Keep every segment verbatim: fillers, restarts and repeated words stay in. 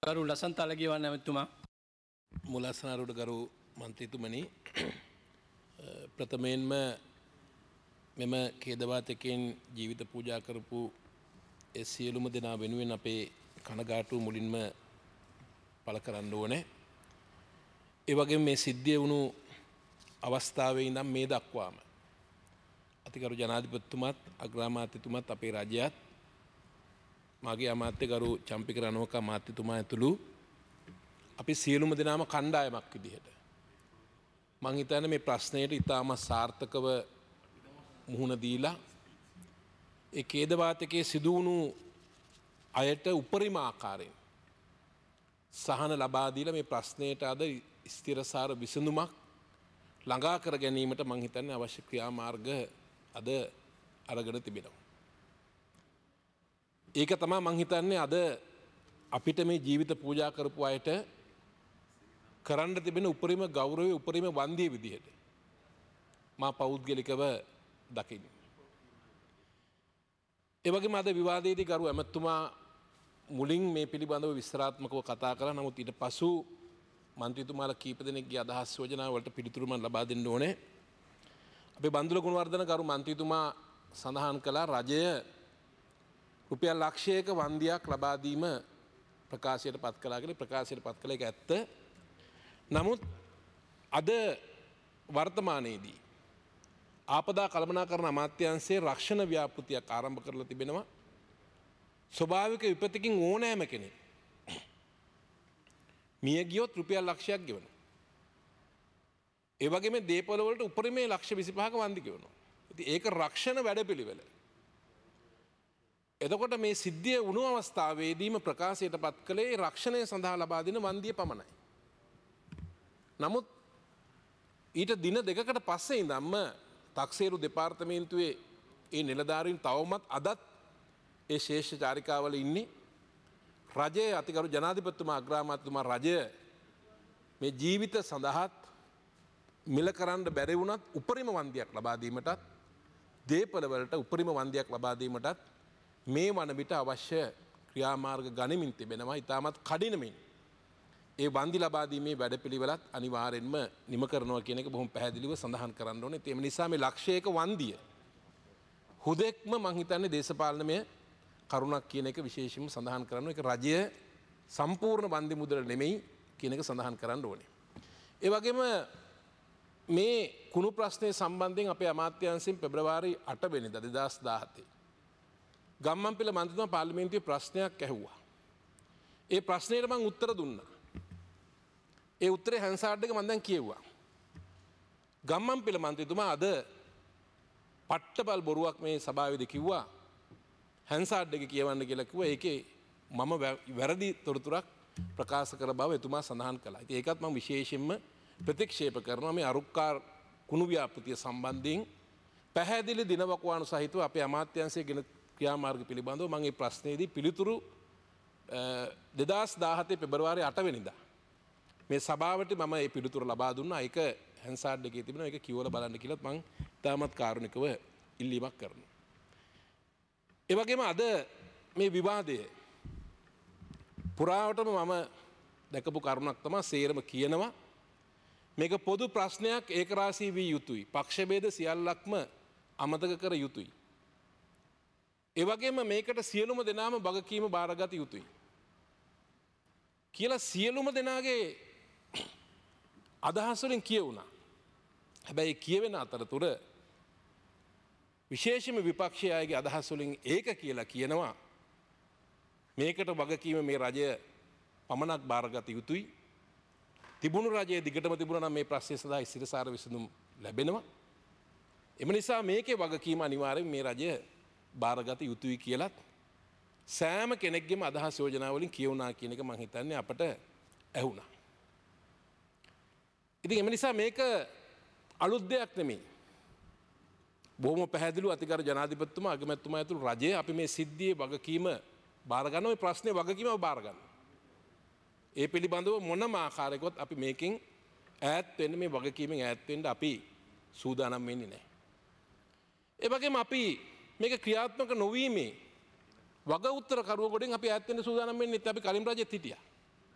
කරු ලසන්ත අලගියවන්න ඇමතුමා මුලස්නාරුට ගරු මන්ත්‍රීතුමනි ප්‍රථමයෙන්ම මෙම ඛේදවාතකයෙන් ජීවිත පූජා කරපු ඒ සියලුම දෙනා වෙනුවෙන් අපේ කනගාටුව මුලින්ම පළ කරන්න ඕනේ. ඒ වගේම මේ සිද්ධිය වුණු අවස්ථාවේ ඉඳන් මේ දක්වාම අතිගරු ජනාධිපතිතුමත් අග්‍රාමාත්‍යතුමත් අපේ රජයත් මාගේ අමාත්‍ය ගරු චම්පික රණවක අමාත්‍යතුමා ඇතුළු අපි සියලුම දෙනාම කණ්ඩායමක් විදිහට මං හිතන්නේ මේ ප්‍රශ්නයට ඉතාම සාර්ථකව මුහුණ දීලා ඒ ඛේදවාතකයේ සිදු වුණු අයට උපරිම ආකාරයෙන් සහන ලබා දීලා මේ ප්‍රශ්නයට අද ස්ථිරසාර විසඳුමක් ළඟා කර ගැනීමට මං හිතන්නේ අවශ්‍ය ක්‍රියාමාර්ග අද අරගෙන තිබෙනවා. ඒක තමයි මං හිතන්නේ අද අපිට මේ ජීවිත පූජා කරපු අයට කරන්න තිබෙන උපරිම ගෞරවය උපරිම වන්දිය විදිහට මා පෞද්ගලිකව දකින්නේ. ඒ වගේම අද විවාදයේදී ගරු ඇමතුමා මුලින් මේ පිළිබඳව විස්තරාත්මකව කතා කළා. නමුත් ඊට පසු මන්ත්‍රීතුමාලා කීප දෙනෙක්ගේ අදහස් යෝජනා වලට පිළිතුරු මම ලබා දෙන්න ඕනේ. අපේ බන්දුල ගුණවර්ධන ගරු මන්ත්‍රීතුමා සඳහන් කළා රජය රුපියල් ලක්ෂයක වන්දියක් ලබා දීම ප්‍රකාශයට පත් කළා කියලා. ප්‍රකාශයට පත් කළ එක ඇත්ත. නමුත් අද වර්තමානයේදී ආපදා කළමනාකරණ අමාත්‍යාංශයේ රක්ෂණ ව්‍යාපෘතියක් ආරම්භ කරලා තිබෙනවා. ස්වභාවික විපතකින් ඕනෑම කෙනෙක් මිය ගියොත් රුපියල් ලක්ෂයක් ගෙවනවා. ඒ වගේම දේපොළ වලට උපරිමයේ ලක්ෂ විසිපහක වන්දි ගෙවනවා. ඉතින් ඒක රක්ෂණ වැඩපිළිවෙල. එතකොට මේ සිද්ධිය වුණු අවස්ථාවේදීම ප්‍රකාශයට පත් කළේ රක්ෂණය සඳහා ලබා දෙන වන්දිය පමණයි. නමුත් ඊට දින දෙකකට පස්සේ ඉඳන්ම තක්සේරු දෙපාර්තමේන්තුවේ ඒ නිලධාරීන් තවමත් අදත් ඒ ශේෂ චාරිකාවල ඉන්නේ. රජයේ අතිගරු ජනාධිපතිතුමා අග්‍රාමාත්‍යතුමා රජය මේ ජීවිත සඳහාත් මිල කරන්න බැරි වුණත් උපරිම වන්දියක් ලබා දීමටත් දේපළ වලට උපරිම වන්දියක් ලබා දීමටත් මේ වන විට අවශ්‍ය ක්‍රියාමාර්ග ගනිමින් තිබෙනවා. ඉතාමත් කඩිනමින් ඒ වන්දි ලබා දීමේ වැඩපිළිවෙලත් අනිවාර්යෙන්ම නිම කරනවා කියන එක බොහොම පැහැදිලිව සඳහන් කරන්න ඕනේ. ඒ නිසා මේ ලක්ෂයක වන්දිය හුදෙක්ම මං හිතන්නේ දේශපාලනමය කරුණක් කියන එක විශේෂයෙන්ම සඳහන් කරන්න ඕනේ. ඒක රජය සම්පූර්ණ වන්දි මුදල නෙමෙයි කියන එක සඳහන් කරන්න ඕනේ. ඒ වගේම මේ කුණු ප්‍රශ්නය සම්බන්ධයෙන් අපේ අමාත්‍යාංශයෙන් පෙබරවාරි අට වෙනිදා දෙදහස් දාහතේ ගම්මන්පිල මන්ත්‍රීතුමා පාර්ලිමේන්තුවේ ප්‍රශ්නයක් ඇහුවා. ඒ ප්‍රශ්නයට මම උත්තර දුන්නා. ඒ උත්තරේ හැන්සාඩ් එක මම දැන් කියෙව්වා. ගම්මන්පිල මන්ත්‍රීතුමා අද පට්ටපල් බොරුවක් මේ සභාවේදී කිව්වා. හැන්සාඩ් එක කියවන්න කියලා කිව්වා. ඒකේ මම වැරදි තොරතුරක් ප්‍රකාශ කළ බව එතුමා සඳහන් කළා. ඉතින් ඒකත් මම විශේෂයෙන්ම ප්‍රතික්ෂේප කරනවා. මේ අරුක්කාර කුණු ව්‍යාපෘතිය සම්බන්ධයෙන් පැහැදිලි දිනවකවානු සහිතව අපේ අමාත්‍යාංශයේ ගෙන ක්‍රියාමාර්ග පිළිබඳව මම මේ ප්‍රශ්නයේදී පිළිතුරු දෙදහස් දාහතේ පෙබරවාරි අට වෙනිදා මේ සභාවට මම මේ පිළිතුර ලබා දුන්නා. ඒක හැන්සාඩ් එකේ තිබෙනවා. ඒක කියවලා බලන්න කියලා මම තාමත් කාරුණිකව ඉල්ලීමක් කරනවා. ඒ වගේම අද මේ විවාදය පුරාවටම මම දැකපු කරුණක් තමයි සේරම කියනවා මේක පොදු ප්‍රශ්නයක් ඒකරාශී විය යුතුයි. පක්ෂ ભેද සියල්ලක්ම අමතක කර යුතුයි. ඒ වගේම මේකට සියලුම දෙනාම වගකීම බාරගත යුතුයි කියලා සියලුම දෙනාගේ අදහස් වලින් කියවුණා. හැබැයි කියවෙන අතරතුර විශේෂම විපක්ෂයේ අයගේ අදහස් වලින් ඒක කියලා කියනවා මේකට වගකීම මේ රජය පමණක් බාරගත යුතුයි. තිබුණු රජයේ දිගටම තිබුණා නම් මේ ප්‍රශ්නය සඳහා ස්ථිරසාර විසඳුම් ලැබෙනවා. එම නිසා මේකේ වගකීම අනිවාර්යයෙන් මේ රජය බාරගත යුතුයි කියලත් සෑම කෙනෙක්ගේම අදහස් යෝජනා වලින් කියවුණා කියන එක මම හිතන්නේ අපට ඇහුණා. ඉතින් එම නිසා මේක අලුත් දෙයක් නෙමෙයි. බොහොම පැහැදිලිව අතිගරු ජනාධිපතිතුමා අගමැතිතුමා ඇතුළු රජය අපි මේ සිද්ධියේ වගකීම බාර ගන්නවා. මේ ප්‍රශ්නේ වගකීම බාර ගන්නවා. ඒ පිළිබඳව මොනම ආකාරයකවත් අපි මේකෙන් ඈත් වෙන්න මේ වගකීමෙන් ඈත් වෙන්න අපි සූදානම් වෙන්නේ නැහැ. ඒ වගේම අපි මේක ක්‍රියාත්මක නොවීමේ වග උත්තර කරුව ගොඩෙන් අපි ඈත් වෙන්න සූදානම් වෙන්නේ නැත්නම් අපි කලින් රජෙත් හිටියා.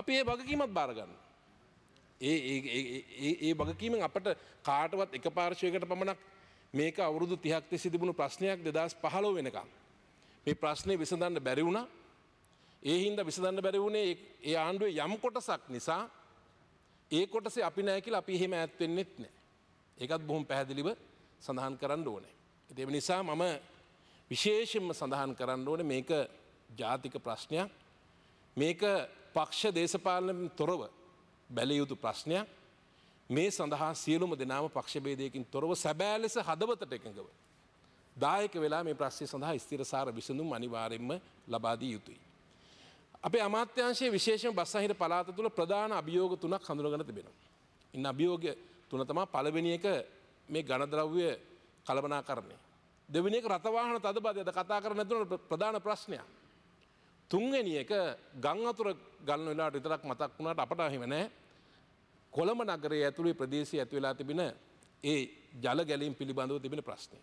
අපි ඒ වගකීමත් බාර ගන්න. ඒ ඒ ඒ වගකීමෙන් අපට කාටවත් එක පාර්ශ්වයකට පමණක් මේක අවුරුදු තිහක් තිස්සේ තිබුණු ප්‍රශ්නයක් දෙදාස් පහළොව වෙනකම් මේ ප්‍රශ්නේ විසඳන්න බැරි වුණා. ඒ හින්දා විසඳන්න බැරි වුණේ ඒ ආණ්ඩුවේ යම් කොටසක් නිසා. ඒ කොටසේ අපි නැහැ කියලා අපි එහෙම ඈත් වෙන්නෙත් නැහැ. ඒකත් බොහොම පැහැදිලිව සඳහන් කරන්න ඕනේ. ඒ නිසා මම විශේෂයෙන්ම සඳහන් කරන්න ඕනේ මේක ජාතික ප්‍රශ්නයක්. මේක පක්ෂ දේශපාලනයෙන් තොරව බැලිය යුතු ප්‍රශ්නයක්. මේ සඳහා සියලුම දෙනාම පක්ෂ ભેදයකින් තොරව සැබෑ ලෙස හදවතට එකඟව දායක වෙලා මේ ප්‍රශ්නය සඳහා ස්ථිරසාර විසඳුම් අනිවාර්යයෙන්ම ලබා දිය යුතුයි. අපේ අමාත්‍යාංශයේ විශේෂයෙන් බස්නාහිර පළාත තුළ ප්‍රධාන අභියෝග තුනක් හඳුනගෙන තිබෙනවා. ඉන්න අභියෝග තුන තමයි පළවෙනි එක මේ ඝනද්‍රව්‍ය කළමනාකරණය. දෙවෙනි එක රථවාහන තදබදය අද කතා කරන්නේ නැතුන ප්‍රධාන ප්‍රශ්නයක්. තුන්වෙනි එක ගම් වතුර ගලන වෙලාවට විතරක් මතක් වුණාට අපට එහෙම නැහැ. කොළඹ නගරයේ ඇතුළේ ප්‍රදේශයේ ඇති වෙලා තිබෙන ඒ ජල ගැලීම් පිළිබඳව තිබෙන ප්‍රශ්නය.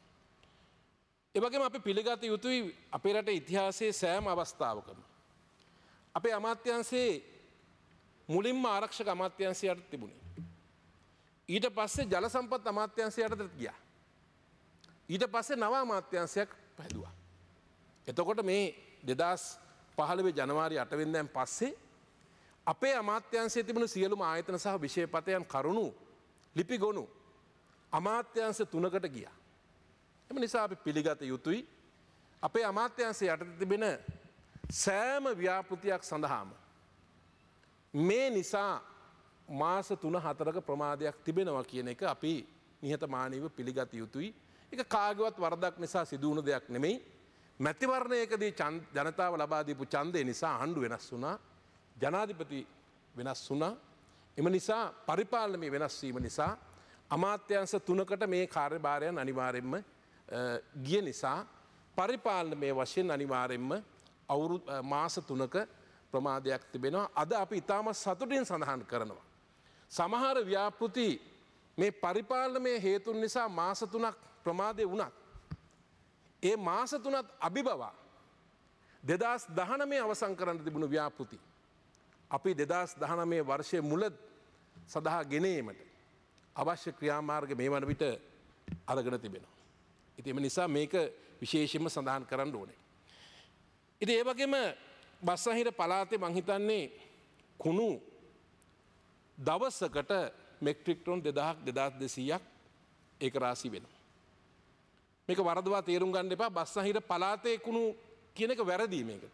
ඒ වගේම අපි පිළිගත යුතුයි අපේ රටේ ඉතිහාසයේ සෑම අවස්ථාවකම අපේ අමාත්‍යාංශයේ මුලින්ම ආරක්ෂක අමාත්‍යාංශයට තිබුණේ. ඊට පස්සේ ජල සම්පත් අමාත්‍යාංශයට ගියා. ඊට පස්සේ නව අමාත්‍යාංශයක් හැදුවා. එතකොට මේ දෙදාස් පහළොව ජනවාරි අට වෙනිදාන් පස්සේ අපේ අමාත්‍යාංශයේ තිබුණු සියලුම ආයතන සහ විෂයපතයන් කරුණු ලිපිගොනු අමාත්‍යාංශ තුනකට ගියා. එම නිසා අපි පිළිගත යුතුයි අපේ අමාත්‍යාංශය යටතේ තිබෙන සෑම ව්‍යාපෘතියක් සඳහාම මේ නිසා මාස තුන හතරක ප්‍රමාදයක් තිබෙනවා කියන එක අපි නිහතමානීව පිළිගත යුතුයි. ඒක කාගේවත් වරදක් නිසා සිදු වුණු දෙයක් නෙමෙයි. මැතිවරණයකදී ජනතාව ලබා දීපු ඡන්දය නිසා ආණ්ඩු වෙනස් වුණා. ජනාධිපති වෙනස් වුණා. එම නිසා පරිපාලනයේ වෙනස් වීම නිසා අමාත්‍යාංශ තුනකට මේ කාර්යභාරයන් අනිවාර්යයෙන්ම ගිය නිසා පරිපාලනයේ වශයෙන් අනිවාර්යයෙන්ම අවුරුදු මාස තුනක ප්‍රමාදයක් තිබෙනවා. අද අපි ඉතාමත් සතුටින් සඳහන් කරනවා. සමහර ව්‍යාපෘති මේ පරිපාලනයේ හේතුන් නිසා මාස තුනක් ප්‍රමාදේ වුණත් ඒ මාස තුනත් අභිබවා දෙදාස් දහනවය අවසන් කරන්න තිබුණු ව්‍යාපෘති අපි දෙදාස් දහනවය වර්ෂයේ මුල සඳහා ගෙනීමට අවශ්‍ය ක්‍රියාමාර්ග මේ වන විට අරගෙන තිබෙනවා. ඉතින් ඒ නිසා මේක විශේෂයෙන්ම සඳහන් කරන්න ඕනේ. ඉතින් ඒ වගේම බස්නාහිර පළාතේ මං හිතන්නේ කුණු දවසකට මෙට්‍රික් ටන් දෙදහස් දෙදාස් දෙසීයක් ඒක රාශී වෙනවා. මේක වරදවා තේරුම් ගන්න එපා. බස්නාහිර පළාතේ කුණු කියන එක වැරදි මේකට.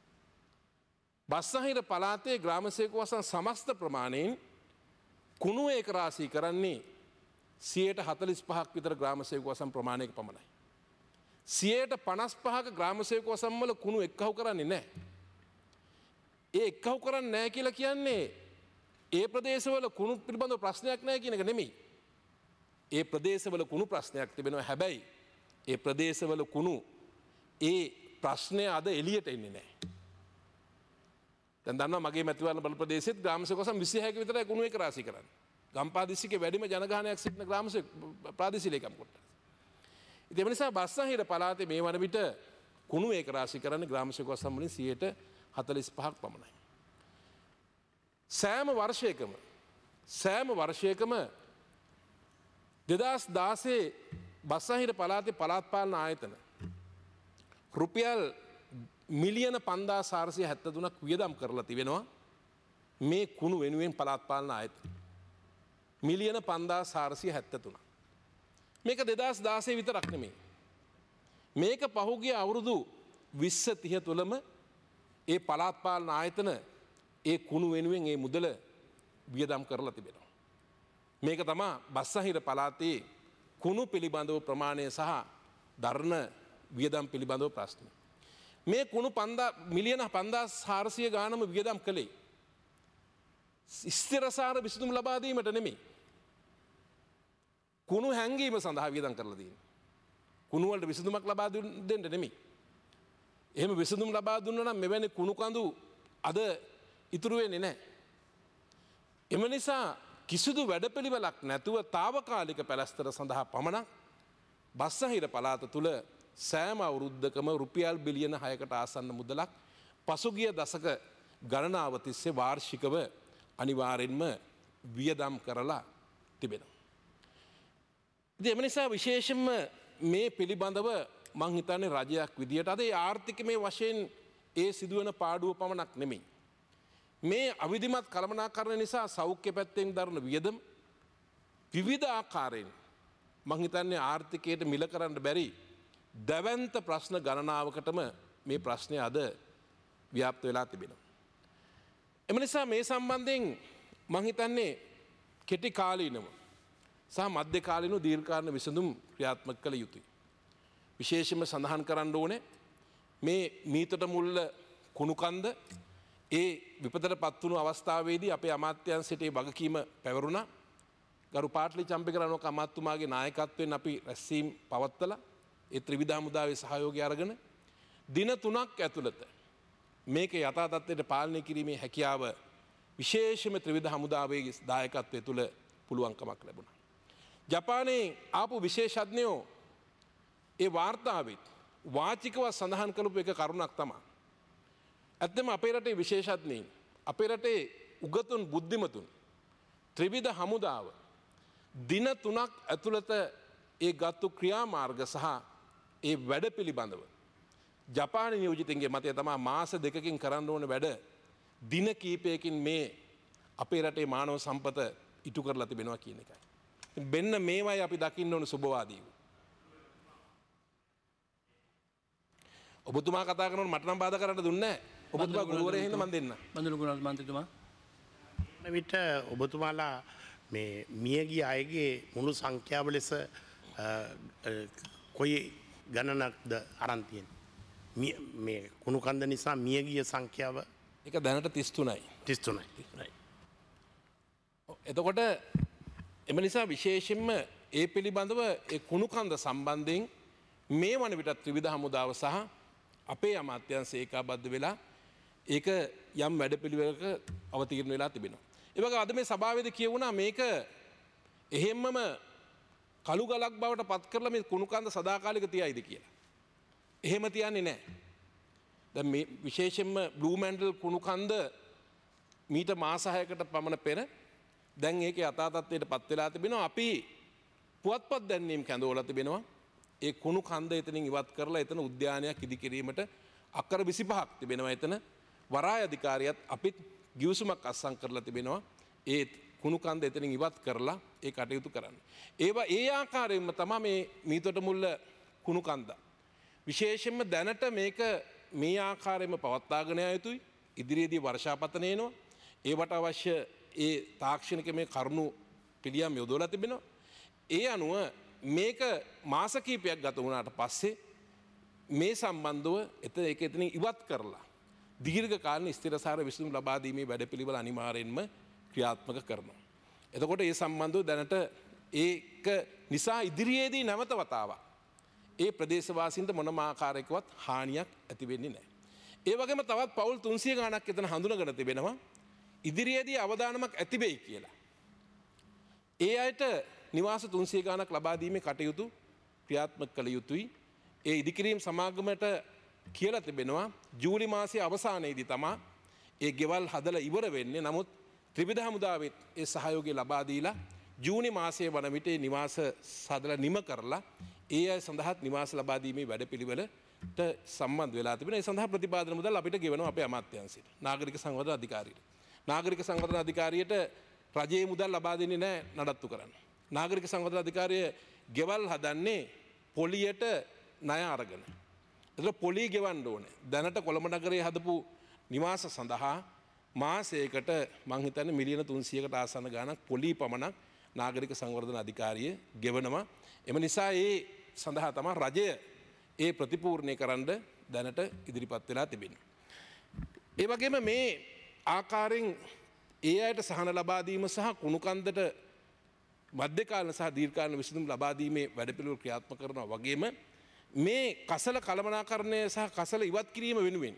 බස්නාහිර පළාතේ ග්‍රාම සේවක වසම් සමස්ත ප්‍රමාණයෙන් කුණු ඒක රාශී කරන්නේ සියයට හතළිස් පහක් විතර ග්‍රාම සේවක වසම් ප්‍රමාණයක පමණයි. සියයට පනස් පහක ග්‍රාම සේවක වසම් වල කුණු එක්කහු කරන්නේ නැහැ. ඒ එක්කහු කරන්නේ නැහැ කියලා කියන්නේ ඒ ප්‍රදේශවල කුණු පිළිබඳව ප්‍රශ්නයක් නැහැ කියන එක නෙමෙයි. ඒ ප්‍රදේශවල කුණු ප්‍රශ්නයක් තිබෙනවා. හැබැයි ඒ ප්‍රදේශවල කුණු ඒ ප්‍රශ්නය අද එළියට එන්නේ නැහැ. දැන් දන්නවා මගේ මැතිවරණ බල ප්‍රදේශෙත් ග්‍රාම සේවක වසම් විසිහයක විතරයි කුණු ඒක රාශී කරන්නේ. ගම්පහ දිස්ත්‍රික්කයේ වැඩිම ජනගහනයක් සිටින ග්‍රාම සේවක ප්‍රාදේශීය ලේකම් කොටස. ඉතින් ඒ නිසා බස්නාහිර පළාතේ මේ වන විට කුණු ඒක රාශී කරන්නේ ග්‍රාම සේවක වසම් වලින් සියයට හතළිස් පහක් පමණයි. සෑම වර්ෂයකම සෑම වර්ෂයකම දෙදාස් දාසේ බස්නාහිර පළාතේ පළාත් පාලන ආයතන රුපියල් මිලියන පන්දාස් හාරසිය හැත්තෑ තුනක් වියදම් කරලා තිබෙනවා මේ කුණු වෙනුවෙන් පළාත් පාලන ආයතන. මිලියන පන්දාස් හාරසිය හැත්තෑ තුනක්. මේක දෙදාස් දාසේ විතරක් නෙමෙයි. මේක පහුගිය අවුරුදු විස්ස තිහ තුළම ඒ පළාත් පාලන ආයතන ඒ කුණු වෙනුවෙන් ඒ මුදල වියදම් කරලා තිබෙනවා. මේක තමයි බස්නාහිර පළාතේ කුණු පිළිබඳව ප්‍රමාණය සහ දරණ වියදම් පිළිබඳව ප්‍රශ්න. මේ කුණු මිලියන පන්දාස් හාරසිය ගානම වියදම් කළේ ස්ථිරසාර විසඳුම් ලබා දීමට නෙමෙයි. කුණු හැංගීම සඳහා වියදම් කරලා තියෙනවා. කුණු වලට විසඳුමක් ලබා දෙන්න නෙමෙයි. එහෙම විසඳුම් ලබා දුන්නා නම් මෙවැනි කුණු කඳු අද ඉතුරු වෙන්නේ නැහැ. එම නිසා කිසිදු වැඩපිළිවෙලක් නැතුව తాවකාලික පැලැස්තර සඳහා පමණක් බස්නාහිර පළාත තුල සෑම අවුරුද්දකම රුපියල් බිලියන හයකට ආසන්න මුදලක් පසුගිය දශක ගණනාව තිස්සේ වාර්ෂිකව අනිවාර්යෙන්ම වියදම් කරලා තිබෙනවා. ඉතින් එම නිසා විශේෂයෙන්ම මේ පිළිබඳව මං හිතන්නේ රජයක් විදියට අද ආර්ථිකමය වශයෙන් ඒ සිදුවන පාඩුව පමණක් නෙමෙයි. මේ අවිධිමත් කළමනාකරණය නිසා සෞඛ්‍ය පැත්තෙන් දරන වියදම් විවිධ ආකාරයෙන් මං හිතන්නේ ආර්ථිකයට මිල කරන්න බැරි දැවැන්ත ප්‍රශ්න ගණනාවකටම මේ ප්‍රශ්නය අද ව්‍යාප්ත වෙලා තිබෙනවා. එම නිසා මේ සම්බන්ධයෙන් මං හිතන්නේ කෙටි කාලීනව සහ මධ්‍ය කාලීනව දීර්ඝකාලීන විසඳුම් ක්‍රියාත්මක කළ යුතුයි. විශේෂයෙන්ම සඳහන් කරන්න ඕනේ මේ මීතට මුල්ල කුණුකන්ද ඒ විපතට පත් වුණු අවස්ථාවේදී අපේ අමාත්‍යංශයට ඒ වගකීම පැවරුණා. ගරු පාටලි චම්පික රණවක අමාත්‍යතුමාගේ නායකත්වයෙන් අපි රැස්වීම් පවත්වලා ඒ ත්‍රිවිධ හමුදාවේ සහයෝගය අරගෙන දින තුනක් ඇතුළත මේක යථා තත්ත්වයට පාලනය කිරීමේ හැකියාව විශේෂම ත්‍රිවිධ හමුදාවේ දායකත්වය තුළ පුළුවන්කමක් ලැබුණා. ජපානයේ ආපු විශේෂඥයෝ ඒ වාර්තාවෙත් වාචිකව සඳහන් කළපු එක කරුණක් තමයි. ඇත්තම අපේ රටේ විශේෂඥයින් අපේ රටේ උගතුන් බුද්ධිමතුන් ත්‍රිවිධ හමුදාව දින තුනක් ඇතුළත ඒ ගත්තු ක්‍රියාමාර්ග සහ ඒ වැඩ පිළිබඳව ජපාන නියෝජිතින්ගේ මතය තමා මාස දෙකකින් කරන්න ඕන වැඩ දින කීපයකින් මේ අපේ රටේ මානව සම්පත ඉටු කරලා තිබෙනවා කියන එකයි. බෙන්න මේවයි අපි දකින්න ඕන සුබවාදීව. ඔබතුමා කතා කරනකොට මට නම් බාධා කරන්න දුන්නේ නැහැ. ඔබතුමා ගුරුවරයා හින්දා මම දෙන්න. බන්දුල ගුණරත්න මන්ත්‍රීතුමා. විට ඔබතුමාලා මේ මියගිය අයගේ මුළු සංඛ්‍යාව ලෙස කොයි ගණනක්ද අරන් තියෙන්නේ? මේ කුණු කන්ද නිසා මියගිය සංඛ්‍යාව ඒක දැනට තිස් තුනයි. තිස් තුනයි. එතකොට එම නිසා විශේෂයෙන්ම ඒ පිළිබඳව ඒ කුණු කන්ද සම්බන්ධයෙන් මේ වන විට ත්‍රිවිධ හමුදාව සහ අපේ අමාත්‍යංශ ඒකාබද්ධ වෙලා ඒක යම් වැඩපිළිවෙලක අවතීර්ණ වෙලා තිබෙනවා. ඒ වගේ අද මේ සභාවේදී කියවුණා මේක එහෙම්මම කළු ගලක් බවට පත් කරලා මේ කුණු කන්ද සදාකාලික තියයිද කියලා. එහෙම තියන්නේ නැහැ. දැන් මේ විශේෂයෙන්ම බ්ලූ මැන්ඩල් කුණු කන්ද මීට මාස හයකට පමණ පෙර දැන් ඒකේ යථා තත්ත්වයට පත් වෙලා තිබෙනවා. අපි පුවත්පත් දැන්වීම් කැඳවලා තිබෙනවා. ඒ කුණු කන්ද එතනින් ඉවත් කරලා එතන උද්‍යානයක් ඉදි කිරීමට අක්කර විසිපහක් තිබෙනවා. එතන වරාය අධිකාරියත් අපිත් ගිවිසුමක් අත්සන් කරලා තිබෙනවා. ඒ කුණු කන්ද එතනින් ඉවත් කරලා ඒ කටයුතු කරන්න. ඒවා ඒ ආකාරයෙන්ම තමයි මේ මීතොට මුල්ල කුණු කන්ද. විශේෂයෙන්ම දැනට මේක මේ ආකාරයෙන්ම පවත්වාගෙන යුතුයි. ඉදිරියේදී වර්ෂාපතන එනවා. ඒවට අවශ්‍ය ඒ තාක්ෂණික මේ කරුණු පිළියම් යොදවලා තිබෙනවා. ඒ අනුව මේක මාස කීපයක් ගත වුණාට පස්සේ මේ සම්බන්ධව එතන ඒක එතනින් ඉවත් කරලා දීර්ඝ කාලීන ස්ථිරසාර විසඳුම් ලබා දීමේ වැඩපිළිවෙල අනිවාර්යෙන්ම ක්‍රියාත්මක කරනවා. එතකොට ඒ සම්බන්ධව දැනට ඒක නිසා ඉදිරියේදී නැවත වතාවක් ඒ ප්‍රදේශවාසීන්ට මොනම ආකාරයකවත් හානියක් ඇති වෙන්නේ නැහැ. ඒ වගේම තවත් පවුල් තුන්සිය ගණනක් එතන හඳුනගෙන තිබෙනවා ඉදිරියේදී අවදානමක් ඇති වෙයි කියලා. ඒ අයට නිවාස තුන්සිය ගණනක් ලබා දීමේ කටයුතු ක්‍රියාත්මක කළ යුතුයි. ඒ ඉදිකිරීම් සමාගමට කියලා තිබෙනවා ජූලි මාසයේ අවසානයේදී තමයි ඒ ගෙවල් හදලා ඉවර වෙන්නේ. නමුත් ත්‍රිවිධ හමුදාවෙත් ඒ සහයෝගය ලබා දීලා ජූනි මාසයේ වන විට නිවාස හදලා නිම කරලා ඒ අය සඳහාත් නිවාස ලබා දීමේ වැඩපිළිවෙලට සම්බන්ධ වෙලා තිබෙනවා. ඒ සඳහා ප්‍රතිපාදන මුදල් අපිට ගෙවනවා අපේ අමාත්‍යාංශයට. නාගරික සංවර්ධන අධිකාරියට. නාගරික සංවර්ධන අධිකාරියට රජයේ මුදල් ලබා දෙන්නේ නැහැ නඩත්තු කරන්න. නාගරික සංවර්ධන අධිකාරිය ගෙවල් හදන්නේ පොලියට ණය අරගෙන. ඒතර පොලි ගෙවන්න ඕනේ. දැනට කොළඹ නගරයේ හදපු නිවාස සඳහා මාසයකට මං හිතන්නේ මිලියන තුන්සියයකට ආසන්න ගාණක් පොලි පමණක් නාගරික සංවර්ධන අධිකාරිය ගෙවනවා. එම නිසා ඒ සඳහා තමයි රජය ඒ ප්‍රතිපූර්ණය කරන්න දැනට ඉදිරිපත් වෙලා තිබෙන්නේ. ඒ වගේම මේ ආකාරයෙන් ඒ අයට සහන ලබා දීම සහ කුණු කන්දට මධ්‍ය කාලීන සහ දීර්ඝකාලීන විසඳුම් ලබා දීමේ වැඩපිළිවෙල ක්‍රියාත්මක කරනවා වගේම මේ කසල කළමනාකරණය සහ කසල ඉවත් කිරීම වෙනුවෙන්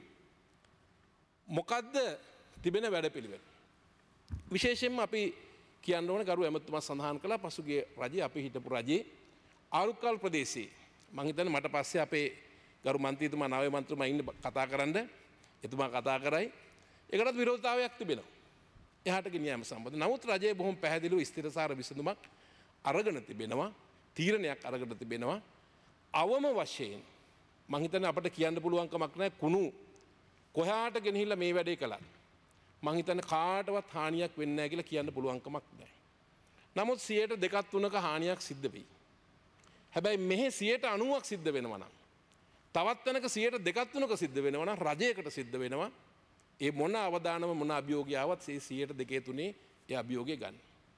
මොකද්ද තිබෙන වැඩපිළිවෙල? විශේෂයෙන්ම අපි කියන්න ඕනේ ගරු ඇමතුමා සඳහන් කළා පසුගිය රජයේ අපි හිටපු රජයේ ආරුක්කල් ප්‍රදේශයේ මං හිතන්නේ මට පස්සේ අපේ ගරු මන්ත්‍රීතුමා නාවේ මන්ත්‍රීතුමා ඉන්න කතා කරන්න එතුමා කතා කරයි ඒකටත් විරෝධතාවයක් තිබෙනවා. එහාට ගෙනියෑම සම්බන්ධ. නමුත් රජය බොහොම පැහැදිලිව ස්ථිරසාර විසඳුමක් අරගෙන තිබෙනවා. තීරණයක් අරගෙන තිබෙනවා. අවම වශයෙන් මං හිතන්නේ අපිට කියන්න පුළුවන් කමක් නැහැ කුණු කොහාට ගෙනහිල්ලා මේ වැඩේ කළා. මං හිතන්නේ කාටවත් හානියක් වෙන්නේ නැහැ කියලා කියන්න පුළුවන් කමක් නැහැ. නමුත් සියයට දෙකක් තුනක හානියක් සිද්ධ වෙයි. හැබැයි මෙහි සියයට අනූවක් සිද්ධ වෙනවා නම් තවත් තැනක සියයට දෙකක් තුනක සිද්ධ වෙනවා නම් රජයකට සිද්ධ වෙනවා. ඒ මොන අවදානම මොන අභියෝගය ආවත් ඒ සියයට දෙකේ තුනේ ඒ අභියෝගය ගන්න.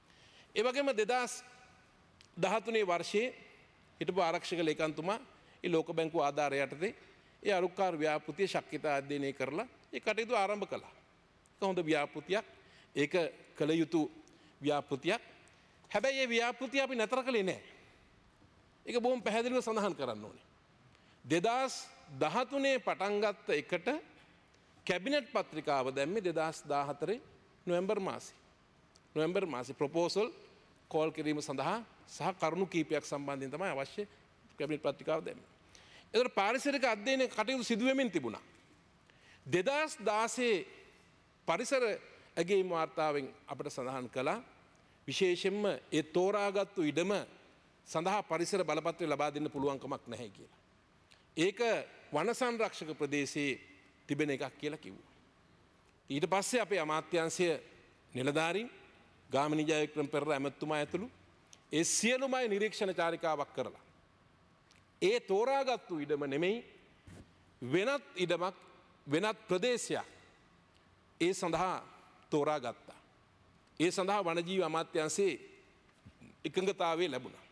ඒ වගේම දෙදහස් දහතුනේ වර්ෂයේ හිටපු ආරක්ෂක ලේකම්තුමා ඒ ලෝක බැංකුව ආධාරය යටතේ ඒ අරුක්කාර ව්‍යාපෘතිය ශක්තිතා අධ්‍යයනය කරලා ඒ කටයුතු ආරම්භ කළා. ඒක හොඳ ව්‍යාපෘතියක්. ඒක කළ යුතු ව්‍යාපෘතියක්. හැබැයි මේ ව්‍යාපෘතිය අපි නතර කළේ නැහැ. ඒක බොහොම පැහැදිලිව සඳහන් කරන්න ඕනේ. දෙදහස් දහතුනේ පටන් ගත්ත එකට කැබිනට් පත්‍රිකාව දැම්මේ දෙදහස් දාහතරේ නොවැම්බර් මාසේ. නොවැම්බර් මාසේ ප්‍රොපෝසල් කෝල් කිරීම සඳහා සහ කරුණු කීපයක් සම්බන්ධයෙන් තමයි අවශ්‍ය කැබිනට් පත්‍රිකාව දැම්මේ. ඒතර පාරිසරික අධ්‍යයනයේ කටයුතු සිදු වෙමින් තිබුණා. දෙදහස් දාසේ පරිසර ඇගීම් වාර්තාවෙන් අපිට සඳහන් කළා විශේෂයෙන්ම ඒ තෝරාගත්තු ඉඩම සඳහා පරිසර බලපත්‍රය ලබා දෙන්න පුළුවන් කමක් නැහැ කියලා. ඒක වන සංරක්ෂක ප්‍රදේශයේ තිබෙන එකක් කියලා කිව්වා. ඊට පස්සේ අපේ අමාත්‍යාංශය නිලධාරීන් ගාමිණී ජයවික්‍රම පෙරේරා ඇමතුමා ඇතුළු ඒ සියලුම අය නිරීක්ෂණ චාරිකාවක් කරලා ඒ තෝරාගත්තු ඉඩම නෙමෙයි වෙනත් ඉඩමක් වෙනත් ප්‍රදේශයක් ඒ සඳහා තෝරාගත්තා. ඒ සඳහා වනජීවි අමාත්‍යාංශයේ එකඟතාවය ලැබුණා.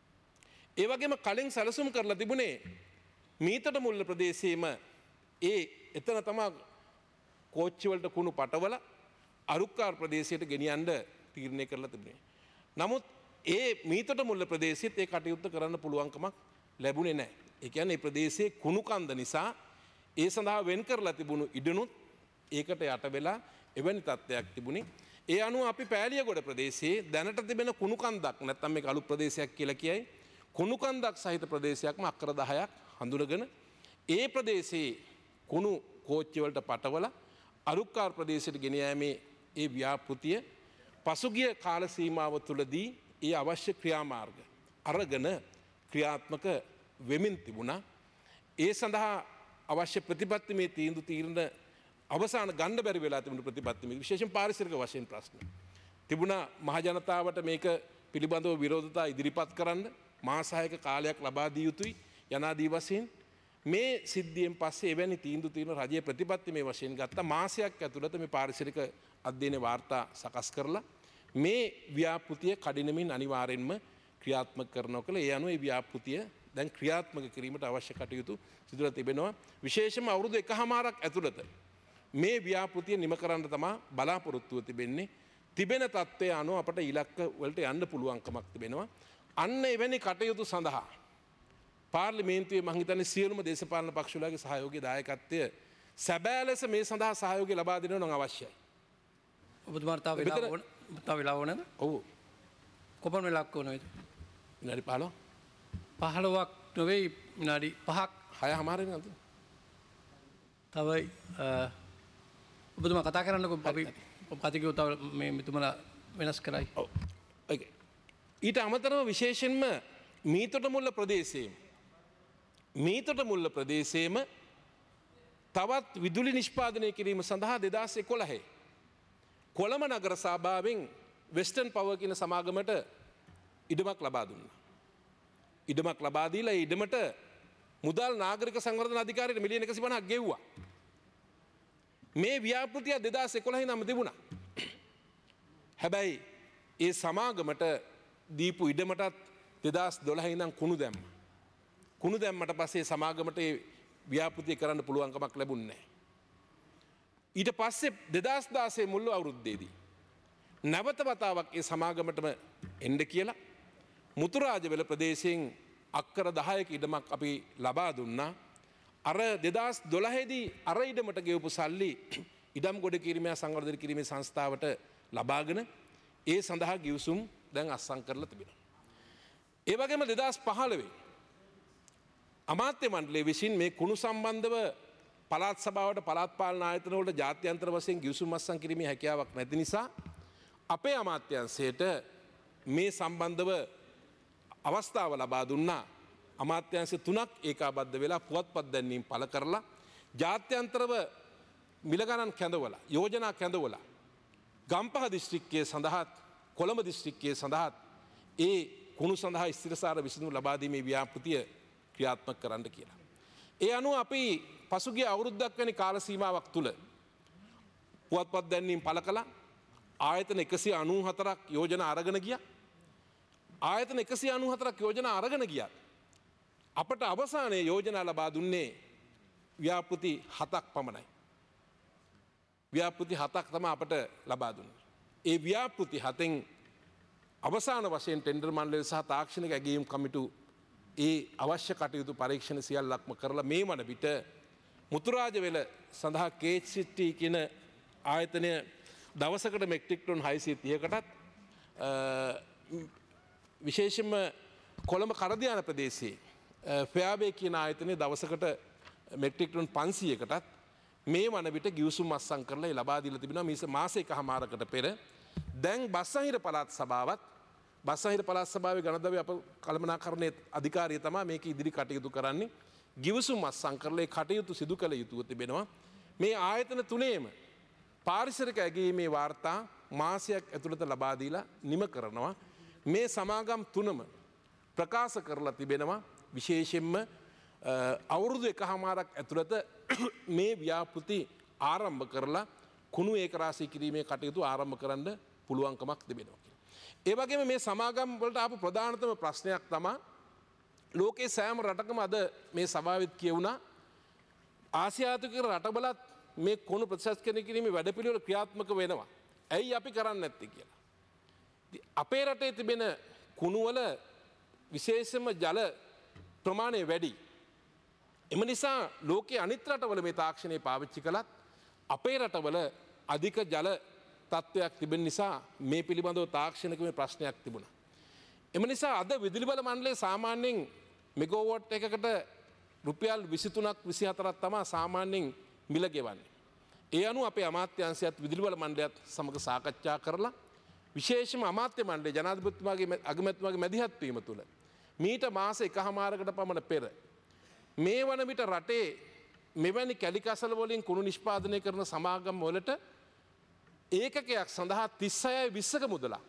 ඒ වගේම කලින් සැලසුම් කරලා තිබුණේ මීතට මුල්ල ප්‍රදේශයේම ඒ එතන තමයි කෝච්චි වලට කුණු පටවල අරුක්කාර ප්‍රදේශයට ගෙනියන්න තීරණය කරලා තිබුණේ. නමුත් ඒ මීතට මුල්ල ප්‍රදේශෙත් ඒ කටයුත්ත කරන්න පුළුවන්කමක් ලැබුණේ නැහැ. ඒ කියන්නේ මේ ප්‍රදේශයේ කුණු කන්ද නිසා ඒ සඳහා වෙන් කරලා තිබුණු ඉඩනුත් ඒකට යට වෙලා එවැනි තත්ත්වයක් තිබුණේ. ඒ අනුව අපි පෑලියගොඩ ප්‍රදේශයේ දැනට තිබෙන කුණු කන්දක් නැත්නම් මේක අලුත් ප්‍රදේශයක් කියලා කියයි. කුණු කන්දක් සහිත ප්‍රදේශයක්ම අක්කර දහයක් හඳුනගෙන ඒ ප්‍රදේශයේ කුණු කෝච්චි වලට පටවල අරුක්කාර ප්‍රදේශයට ගෙන යාමේ ඒ ව්‍යාපෘතිය පසුගිය කාල සීමාව තුළදී ඒ අවශ්‍ය ක්‍රියාමාර්ග අරගෙන ක්‍රියාත්මක වෙමින් තිබුණා. ඒ සඳහා අවශ්‍ය ප්‍රතිපත්ති මේ තීන්දුව තීරණ අවසාන ගන්න බැරි වෙලා තිබුණු ප්‍රතිපත්ති මේ විශේෂයෙන් පාරිසරික වශයෙන් ප්‍රශ්න තිබුණා. මහ ජනතාවට මේක පිළිබඳව විරෝධතා ඉදිරිපත් කරන්න මාස හයක කාලයක් ලබා දිය යුතුයි යනාදී වශයෙන් මේ සිද්ධියෙන් පස්සේ එවැනි තීන්දුව తీරන රජයේ ප්‍රතිපත්ති මේ වශයෙන් ගත්ත මාසයක් ඇතුළත මේ පාරිසරික අධ්‍යයන වාර්තා සකස් කරලා මේ ව්‍යාපෘතිය කඩිනමින් අනිවාර්යෙන්ම ක්‍රියාත්මක කරනවා කියලා ඒ අනුව මේ ව්‍යාපෘතිය දැන් ක්‍රියාත්මක කිරීමට අවශ්‍ය කටයුතු සිදුලා තිබෙනවා. විශේෂයෙන්ම අවුරුදු එකහමාරක් ඇතුළත මේ ව්‍යාපෘතිය නිම කරන්න තමයි බලාපොරොත්තුව තිබෙන්නේ. තිබෙන තත්ත්වය අනුව අපට ඉලක්ක වලට යන්න පුළුවන්කමක් තිබෙනවා. අන්න එවැනි කටයුතු සඳහා පාර්ලිමේන්තුවේ මං හිතන්නේ සියලුම දේශපාලන පක්ෂවලගේ සහයෝගය දායකත්වය සැබෑ ලෙස මේ සඳහා සහයෝගය ලබා දෙනවා නම් අවශ්‍යයි. ඔබතුමාට තව වෙලාව ඕන තව වෙලාව ඕනද? ඔව්. කොපමණ වෙලාවක් ඕන වේද? විනාඩි පහළොව. පහළොවක් නෙවෙයි විනාඩි පහක් හය හමාරේ නේද? තව ඔබතුමා කතා කරන්නකෝ අපි කතිකෝ තව මේ මෙතුමලා වෙනස් කරයි. ඔව්. ඕකේ. ඊට අමතරව විශේෂයෙන්ම මීතොට මුල්ල ප්‍රදේශයේ මීතොට මුල්ල ප්‍රදේශයේම තවත් විදුලි නිෂ්පාදනය කිරීම සඳහා දෙදහස් එකොළහේ කොළඹ නගර සභාවෙන් වෙස්ටර්න් පවර් කියන සමාගමට ඉඩමක් ලබා දුන්නා. ඉඩමක් ලබා දීලා ඒ ඉඩමට මුදල් නාගරික සංවර්ධන අධිකාරියට මිලියන එකසිය පනහක් ගෙව්වා. මේ ව්‍යාපෘතිය දෙදහස් එකොළහේ නම් තිබුණා. හැබැයි ඒ සමාගමට දීපු ඉඩමටත් දෙදහස් දොළහේ ඉඳන් කුණු දැම්ම. කුණු දැම්මට පස්සේ සමාගමට ඒ ව්‍යාපෘතිය කරන්න පුළුවන්කමක් ලැබුණේ නැහැ. ඊට පස්සේ දෙදහස් දාසයේ මුල් අවුරුද්දේදී නැවත වතාවක් ඒ සමාගමටම එන්න කියලා මුතුරාජවැල ප්‍රදේශයෙන් අක්කර දහයක ඉඩමක් අපි ලබා දුන්නා. අර දෙදහස් දොළහේ දී අර ඉඩමට ගෙවපු සල්ලි ඉඩම් ගොඩ කිරීමේ සංවර්ධන කිරීමේ සංස්ථාවට ලබාගෙන ඒ සඳහා ගිවිසුම් දැන් අත්සන් කරලා තිබෙනවා. ඒ වගේම දෙදහස් පහළොවේ අමාත්‍ය මණ්ඩලය විසින් මේ කුණු සම්බන්ධව පළාත් සභාවට පළාත් පාලන ආයතන වලට ජාත්‍යන්තර වශයෙන් ගිවිසුම් අත්සන් කිරීමේ හැකියාවක් නැති නිසා අපේ අමාත්‍යාංශයට මේ සම්බන්ධව අවස්ථාව ලබා දුන්නා. අමාත්‍යාංශ තුනක් ඒකාබද්ධ වෙලා පුවත්පත් දැන්වීම් පළ කරලා ජාත්‍යන්තරව මිල ගණන් කැඳවලා යෝජනා කැඳවලා ගම්පහ දිස්ත්‍රික්කයේ සඳහාත් කොළඹ දිස්ත්‍රික්කයේ සඳහාත් ඒ කුණු සඳහා ස්ථිරසාර විසඳුම් ලබා දීමේ ව්‍යාපෘතිය ක්‍රියාත්මක කරන්න කියලා. ඒ අනුව අපි පසුගිය අවුරුද්දක් වැනි කාල සීමාවක් තුළ පුවත්පත් දැන්වීම් පළ කළා. ආයතන එකසිය අනූ හතරක් යෝජනා අරගෙන ගියා. ආයතන එකසිය අනූ හතරක් යෝජනා අරගෙන ගියා. අපට අවසානයේ යෝජනා ලබා දුන්නේ ව්‍යාපෘති හතක් පමණයි. ව්‍යාපෘති හතක් තමයි අපට ලබා දුන්නේ. ඒ ව්‍යාපෘති හතෙන් අවසාන වශයෙන් ටෙන්ඩර් මණ්ඩලය සහ තාක්ෂණික ඇගයීම් කමිටු ඒ අවශ්‍ය කටයුතු පරීක්ෂණ සියල්ලක්ම කරලා මේ වන විට මුතුරාජවෙල සඳහා කේච්සිට්ටි කියන ආයතනය දවසකට මෙට්‍රික් ටන් හයසිය තිහකටත් විශේෂයෙන්ම කොළඹ කරදියාන ප්‍රදේශයේ ෆයාබේ කියන ආයතනය දවසකට මෙට්‍රික් ටන් පන්සියකටත් මේ වන විට ගිවිසුම් අත්සන් කරලා ලබා දීලා තිබෙනවා. මිස මාස එකහමාරකට පෙර දැන් බස්සහිර පළාත් සභාවත් බස්සහිර පළාත් සභාවේ ගණදව්‍ය අප කළමනාකරණයේ අධිකාරිය තමයි මේක ඉදිරි කටයුතු කරන්නේ. ගිවිසුම් අත්සන් කරලා ඒ කටයුතු සිදු කළ යුතුව තිබෙනවා. මේ ආයතන තුනේම පාරිසරික ඇගීමේ වාර්තා මාසයක් ඇතුළත ලබා දීලා නිම කරනවා. මේ සමාගම් තුනම ප්‍රකාශ කරලා තිබෙනවා විශේෂයෙන්ම අවුරුදු එකහමාරක් ඇතුළත මේ ව්‍යාපෘති ආරම්භ කරලා කුණු ඒකරාශී කිරීමේ කටයුතු ආරම්භ කරන්න පුළුවන්කමක් තිබෙනවා. ඒ වගේම මේ සමාගම් වලට ආපු ප්‍රධානතම ප්‍රශ්නයක් තමයි ලෝකේ සෑම රටකම අද මේ සභාවෙත් කියවුණා ආසියාතික රටවලත් මේ කුණු ප්‍රතිසංස්කරණය කිරීමේ වැඩපිළිවෙල ක්‍රියාත්මක වෙනවා. ඇයි අපි කරන්නේ නැත්තේ කියලා. අපේ රටේ තිබෙන කුණු වල විශේෂම ජල ප්‍රමාණය වැඩි. එම නිසා ලෝකයේ අනිත් රටවල මේ තාක්ෂණය පාවිච්චි කළත් අපේ රටවල අධික ජල තත්ත්වයක් තිබෙන නිසා මේ පිළිබඳව තාක්ෂණික මේ ප්‍රශ්නයක් තිබුණා. එම නිසා අද විදුලි බල මණ්ඩලය සාමාන්‍යයෙන් මෙගාවොට් එකකට රුපියල් විසිතුනක් විසිහතරක් තමයි සාමාන්‍යයෙන් මිල ගෙවන්නේ. ඒ අනුව අපේ අමාත්‍යාංශයත් විදුලි බල මණ්ඩලයත් සමග සාකච්ඡා කරලා විශේෂම අමාත්‍ය මණ්ඩලය ජනාධිපතිතුමාගේ අගමැතිතුමාගේ මැදිහත් වීම තුළ මීට මාස එකහමාරකට පමණ පෙර මේ වන විට රටේ මෙවැනි කැලිකසල වලින් කුණු නිෂ්පාදනය කරන සමාගම් වලට ඒකකයක් සඳහා තිස්සයයි විස්සක මුදලා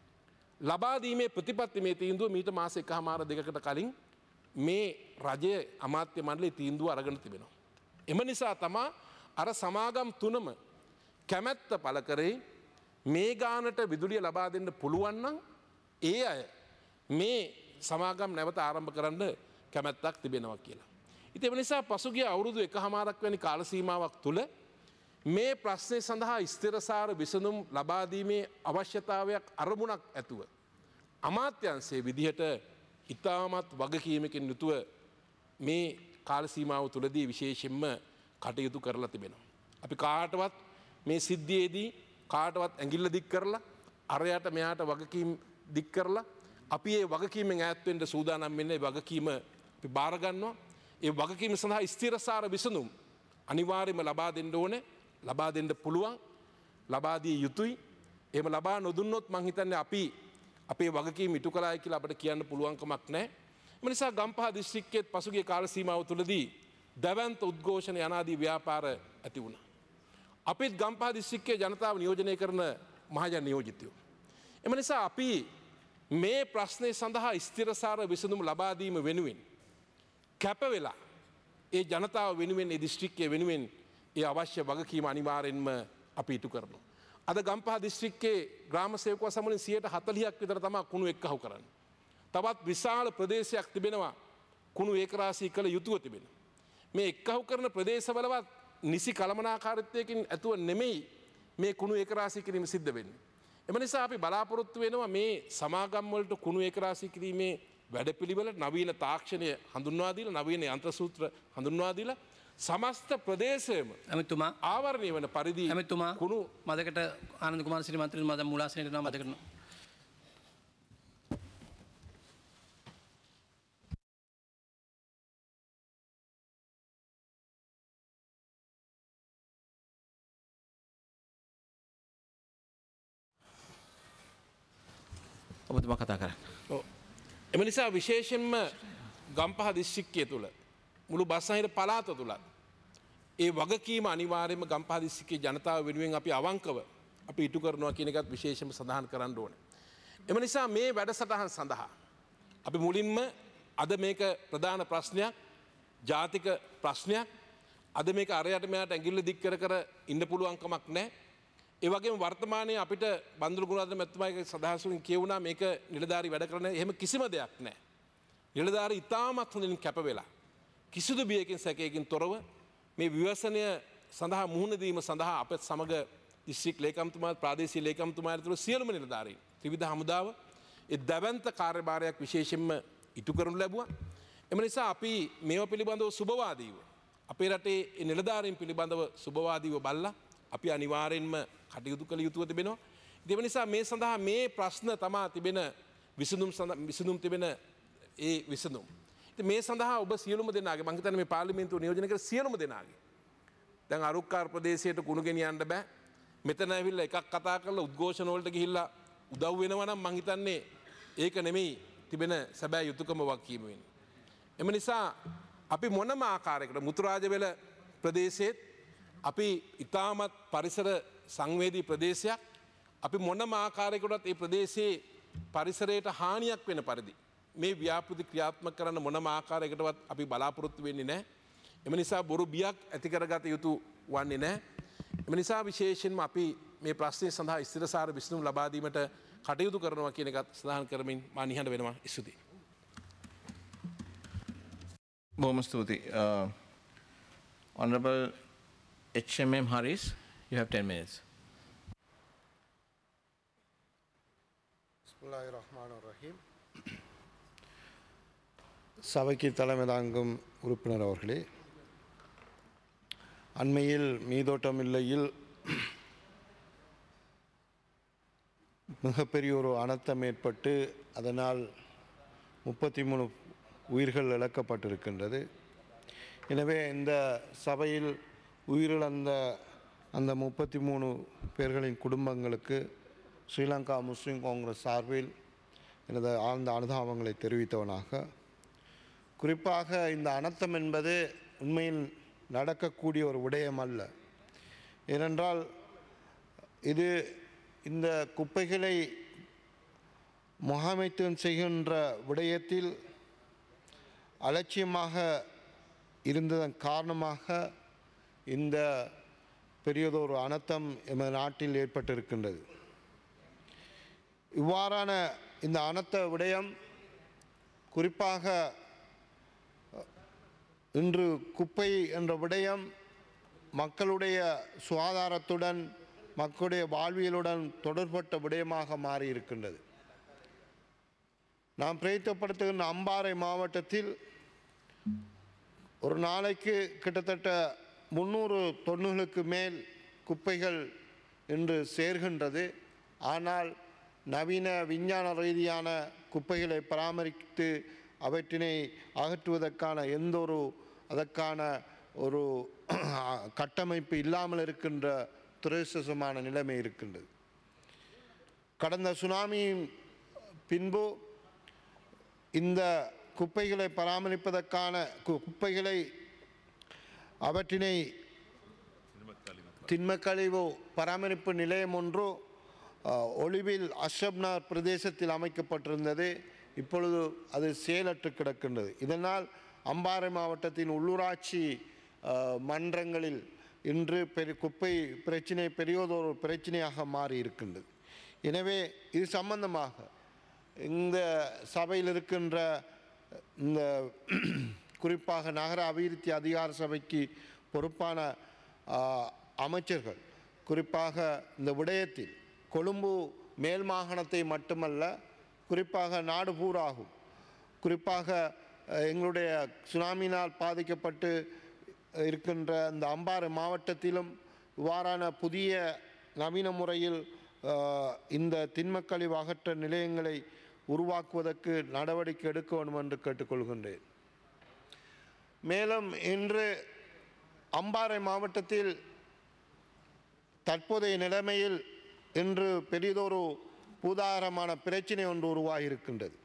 ලබා දීමේ ප්‍රතිපත්ති මේ තීන්දුව මීට මාස එකහමාර දෙකකට කලින් මේ රජය අමාත්‍ය මණ්ඩලයේ තීන්දුව අරගෙන තිබෙනවා. එම නිසා තමා අර සමාගම් තුනම කැමැත්ත පළ කරේ මේ ගානට විදුලිය ලබා දෙන්න පුළුවන් නම් ඒ අය මේ සමාගම් නැවත ආරම්භ කරන්න කැමැත්තක් තිබෙනවා කියලා. ඉතින් ඒ නිසා පසුගිය අවුරුදු එකහමාරක් වැනි කාල සීමාවක් තුළ මේ ප්‍රශ්නය සඳහා ස්ථිරසාර විසඳුම් ලබා දීමේ අවශ්‍යතාවයක් අරමුණක් ඇතුව අමාත්‍යංශයේ විදිහට ඉතාමත් වගකීමකින් යුතුව මේ කාල සීමාව තුළදී විශේෂයෙන්ම කටයුතු කරලා තිබෙනවා. අපි කාටවත් මේ සිද්ධියේදී කාටවත් ඇඟිල්ල දික් කරලා අරයට මෙයාට වගකීම් දික් කරලා අපි ඒ වගකීමෙන් ඈත් වෙන්න සූදානම් වෙන්නේ වගකීම අපි බාර ගන්නවා. ඒ වගකීම සඳහා ස්ථිරසාර විසඳුම් අනිවාර්යයෙන්ම ලබා දෙන්න ඕනේ. ලබා දෙන්න පුළුවන්. ලබා දිය යුතුයි. එහෙම ලබා නොදුන්නොත් මං හිතන්නේ අපි අපේ වගකීම් ඉටු කළායි කියලා අපිට කියන්න පුළුවන්කමක් නැහැ. ඒ නිසා ගම්පහ දිස්ත්‍රික්කයේ පසුගිය කාල සීමාව තුළදී දවන්ත උද්ඝෝෂණ යනාදී ව්‍යාපාර ඇති වුණා. අපිත් ගම්පහ දිස්ත්‍රික්කයේ ජනතාව නියෝජනය කරන මහජන නියෝජිතයෝ. එම නිසා අපි මේ ප්‍රශ්නය සඳහා ස්ථිරසාර විසඳුම් ලබා දීම වෙනුවෙන් කැප වෙලා ඒ ජනතාව වෙනුවෙන් ඒ දිස්ත්‍රික්කයේ වෙනුවෙන් ඒ අවශ්‍ය වගකීම අනිවාර්යෙන්ම අපි ඉටු කරනවා. අද ගම්පහ දිස්ත්‍රික්කයේ ග්‍රාම සේවකව සමගින් සියයට හතළිහක් විතර තමයි කුණු එක්කහුව කරන්නේ. තවත් විශාල ප්‍රදේශයක් තිබෙනවා කුණු ඒකරාශී කළ යුතුව තිබෙනවා. මේ එක්කහුව කරන ප්‍රදේශවලවත් නිසි කළමනාකාරීත්වයකින් ඇතුව නෙමෙයි මේ කුණු ඒකරාශී කිරීම සිද්ධ වෙන්නේ. එම නිසා අපි බලාපොරොත්තු වෙනවා මේ සමාගම් වලට කුණු ඒකරාශී කිරීමේ වැඩපිළිවෙල නවීන තාක්ෂණය හඳුන්වා දීලා නවීන යන්ත්‍ර සූත්‍ර හඳුන්වා දීලා සමස්ත ප්‍රදේශයම ඇමතුමා ආවරණය වන පරිදි ඇමතුමා කුණු මදකට ආනන්ද කුමාර සිරි මන්ත්‍රීතුමා දැන් මුලාසනයට යනවා මදකට ඔබතුමා කතා කරන්න. ඔව්. එම නිසා විශේෂයෙන්ම ගම්පහ දිස්ත්‍රික්කය තුළ මුළු බස්නාහිර පළාත තුළත් ඒ වගකීම අනිවාර්යයෙන්ම ගම්පහ දිස්ත්‍රික්කයේ ජනතාව වෙනුවෙන් අපි අවංකව අපි ඉටු කරනවා කියන එකත් විශේෂයෙන්ම සඳහන් කරන්න ඕනේ. එම නිසා මේ වැඩසටහන් සඳහා අපි මුලින්ම අද මේක ප්‍රධාන ප්‍රශ්නයක්, ජාතික ප්‍රශ්නයක්. අද මේක අරයට මෙයාට ඇඟිල්ල දික් කර කර ඉන්න පුළුවන් කමක් නැහැ. ඒ වගේම වර්තමානයේ අපිට බන්දුරු ගුණවර්ධන මැතිතුමාගේ සදහසකින් කියවුණා මේක නිලධාරී වැඩ කරන එහෙම කිසිම දෙයක් නැහැ. නිලධාරී ඉතාමත් හොඳින් කැප වෙලා කිසිදු බියකින් සැකයකින් තොරව මේ විවසනය සඳහා මුහුණ දීම සඳහා අපත් සමග දිස්ත්‍රික් ලේකම්තුමා ප්‍රාදේශීය ලේකම්තුමා ඇතුළු සියලුම නිලධාරීන් ත්‍රිවිධ හමුදාව ඒ දැවැන්ත කාර්යභාරයක් විශේෂයෙන්ම ඉටු කරනු ලැබුවා. එම නිසා අපි මේවා පිළිබඳව සුබවාදීව අපේ රටේ නිලධාරීන් පිළිබඳව සුබවාදීව බලලා අපි අනිවාර්යෙන්ම කටයුතු කළ යුතුව තිබෙනවා. ඒ නිසා මේ සඳහා මේ ප්‍රශ්න තමා තිබෙන විසඳුම් විසඳුම් තිබෙන ඒ විසඳුම්. ඉතින් මේ සඳහා ඔබ සියලුම දෙනාගේ මම හිතන්නේ මේ පාර්ලිමේන්තුව නියෝජනය කර සියලුම දෙනාගේ දැන් අරුක්කාර ප්‍රදේශයට කුණු ගෙනියන්න බෑ. මෙතන ඇවිල්ලා එකක් කතා කරලා උද්ඝෝෂණ වලට ගිහිල්ලා උදව් වෙනවා නම් මම හිතන්නේ ඒක නෙමෙයි තිබෙන සැබෑ යුතුයකම වගකීම වෙන්නේ. එම නිසා අපි මොනම ආකාරයකට මුතුරාජවැල ප්‍රදේශයේත් අපි ඉතාමත් පරිසර සංවේදී ප්‍රදේශයක්. අපි මොනම ආකාරයකටත් ඒ ප්‍රදේශයේ පරිසරයට හානියක් වෙන පරිදි මේ ව්‍යාපෘති ක්‍රියාත්මක කරන්න මොනම ආකාරයකටවත් අපි බලාපොරොත්තු වෙන්නේ නැහැ. එම නිසා බොරු බියක් ඇති කරගත යුතු වන්නේ නැහැ. එම නිසා විශේෂයෙන්ම අපි මේ ප්‍රශ්නය සඳහා ස්ථිරසාර විසඳුම් ලබා දීමට කටයුතු කරනවා කියන එකත් සඳහන් කරමින් මා නිහඬ වෙනවා. ස්තුතියි. බොහොම ස්තුතියි. Honorable H M M Harris, you have ten minutes. பிஸ்மில்லாஹிர்ரஹ்மானிர்ரஹீம். சபைக்கு தலைமை தாங்கும் உறுப்பினர் அவர்களே, அண்மையில் மீதோட்டம் இல்லையில் மிகப்பெரிய ஒரு அனர்த்தம் ஏற்பட்டு அதனால் முப்பத்தி மூணு உயிர்கள் இழக்கப்பட்டிருக்கின்றது. எனவே இந்த சபையில் உயிரிழந்த அந்த முப்பத்தி மூணு பேர்களின் குடும்பங்களுக்கு ஸ்ரீலங்கா முஸ்லீம் காங்கிரஸ் சார்பில் எனது ஆழ்ந்த அனுதாபங்களை தெரிவித்தவனாக, குறிப்பாக இந்த அனர்த்தம் என்பது உண்மையில் நடக்கக்கூடிய ஒரு விடயம் அல்ல. ஏனென்றால் இது இந்த குப்பைகளை முகாமைத்துவம் செய்கின்ற விடயத்தில் அலட்சியமாக இருந்ததன் காரணமாக இந்த பெரியதொரு அனர்த்தம் எமது நாட்டில் ஏற்பட்டிருக்கின்றது. இவ்வாறான இந்த அனர்த்த விடயம் குறிப்பாக இன்று குப்பை என்ற விடயம் மக்களுடைய சுகாதாரத்துடன் மக்களுடைய வாழ்வியலுடன் தொடர்பட்ட விடயமாக மாறியிருக்கின்றது. நாம் பிரயத்தப்படுத்துகின்ற அம்பாறை மாவட்டத்தில் ஒரு நாளைக்கு கிட்டத்தட்ட முந்நூறு தொன்னுகளுக்கு மேல் குப்பைகள் இன்று சேர்கின்றது. ஆனால் நவீன விஞ்ஞான ரீதியான குப்பைகளை பராமரித்து அவற்றினை அகற்றுவதற்கான எந்த ஒரு அதற்கான ஒரு கட்டமைப்பு இல்லாமல் இருக்கின்ற துரதிர்ஷ்டமான நிலைமை இருக்கின்றது. கடந்த சுனாமியின் பின்பு இந்த குப்பைகளை பராமரிப்பதற்கான குப்பைகளை அவற்றினை திண்மக்கழிவு பராமரிப்பு நிலையம் ஒன்று ஒளிவில் அஷ்ரப்னார் பிரதேசத்தில் அமைக்கப்பட்டிருந்தது. இப்பொழுது அது செயலற்று கிடக்கின்றது. இதனால் அம்பாறை மாவட்டத்தின் உள்ளூராட்சி மன்றங்களில் இன்று பெரிய குப்பை பிரச்சினை பெரியதொரு பிரச்சனையாக மாறி இருக்கின்றது. எனவே இது சம்பந்தமாக இந்த சபையில் இருக்கின்ற இந்த குறிப்பாக நகர அபிவிருத்தி அதிகார சபைக்கு பொறுப்பான அமைச்சர்கள் குறிப்பாக இந்த விடயத்தில் கொழும்பு மேல் மாகாணத்தை மட்டுமல்ல, குறிப்பாக நாடு பூராகும், குறிப்பாக எங்களுடைய சுனாமினால் பாதிக்கப்பட்டு இருக்கின்ற இந்த அம்பாறை மாவட்டத்திலும் இவ்வாறான புதிய நவீன முறையில் இந்த திண்மக்கழிவு அகற்ற நிலையங்களை உருவாக்குவதற்கு நடவடிக்கை எடுக்க வேண்டும் என்று கேட்டுக்கொள்கின்றேன். மேலும் இன்று அம்பாறை மாவட்டத்தில் தற்போதைய நிலைமையில் இன்று பெரிதொரு பூதாகரமான பிரச்சனை ஒன்று உருவாகி இருக்கின்றது.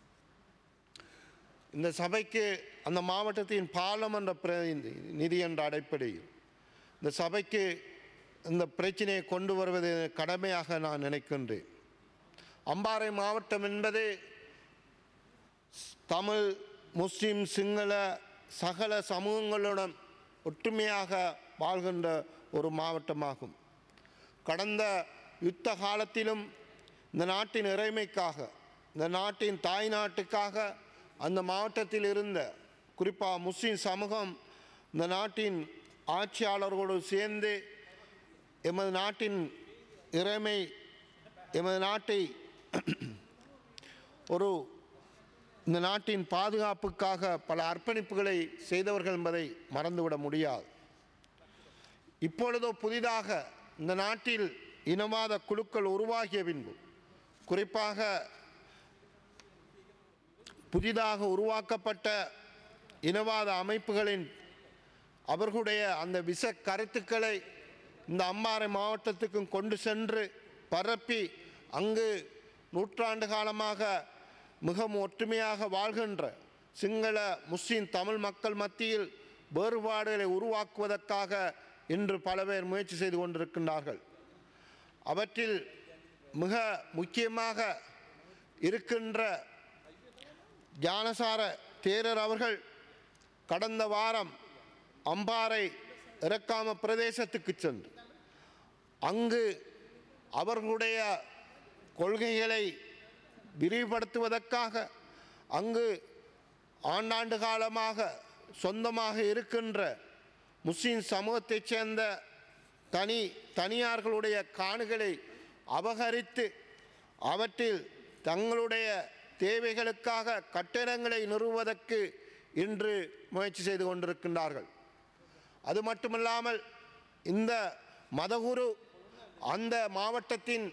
இந்த சபைக்கு அந்த மாவட்டத்தின் பாராளுமன்ற பிரதிநிதி என்ற அடிப்படையில் இந்த சபைக்கு இந்த பிரச்சனையை கொண்டு வருவது கடமையாக நான் நினைக்கின்றேன். அம்பாறை மாவட்டம் என்பது தமிழ், முஸ்லிம், சிங்கள சகல சமூகங்களுடன் ஒற்றுமையாக வாழ்கின்ற ஒரு மாவட்டமாகும். கடந்த யுத்த காலத்திலும் இந்த நாட்டின் இறைமைக்காக, இந்த நாட்டின் தாய் நாட்டுக்காக அந்த மாவட்டத்தில் இருந்த குறிப்பாக முஸ்லிம் சமூகம் இந்த நாட்டின் ஆட்சியாளர்களோடு சேர்ந்து எமது நாட்டின் இறைமை, எமது நாட்டை ஒரு இந்த நாட்டின் பாதுகாப்புக்காக பல அர்ப்பணிப்புகளை செய்தவர்கள் என்பதை மறந்துவிட முடியாது. இப்பொழுதோ புதிதாக இந்த நாட்டில் இனவாத குழுக்கள் உருவாகிய பின்பு, குறிப்பாக புதிதாக உருவாக்கப்பட்ட இனவாத அமைப்புகளின் அவர்களுடைய அந்த விஷ கருத்துக்களை இந்த அம்பாறை மாவட்டத்துக்கும் கொண்டு சென்று பரப்பி அங்கு நூற்றாண்டு காலமாக மிகவும் ஒற்றுமையாக வாழ்கின்ற சிங்கள, முஸ்லிம், தமிழ் மக்கள் மத்தியில் வேறுபாடுகளை உருவாக்குவதற்காக இன்று பல பேர் முயற்சி செய்து கொண்டிருக்கின்றார்கள். அவற்றில் மிக முக்கியமாக இருக்கின்ற ஞானசார தேரர் அவர்கள் கடந்த வாரம் அம்பாறை இறக்காம பிரதேசத்துக்கு சென்று அங்கு அவர்களுடைய கொள்கைகளை விரிவுபடுத்துவதற்காக அங்கு ஆண்டாண்டு காலமாக சொந்தமாக இருக்கின்ற முஸ்லிம் சமூகத்தைச் சேர்ந்த தனி தனியார்களுடைய காணிகளை அபகரித்து அவற்றில் தங்களுடைய தேவைகளுக்காக கட்டிடங்களை நிறுவுவதற்கு இன்று முயற்சி செய்து கொண்டிருக்கின்றார்கள். அது மட்டுமல்லாமல் இந்த மதகுரு அந்த மாவட்டத்தின்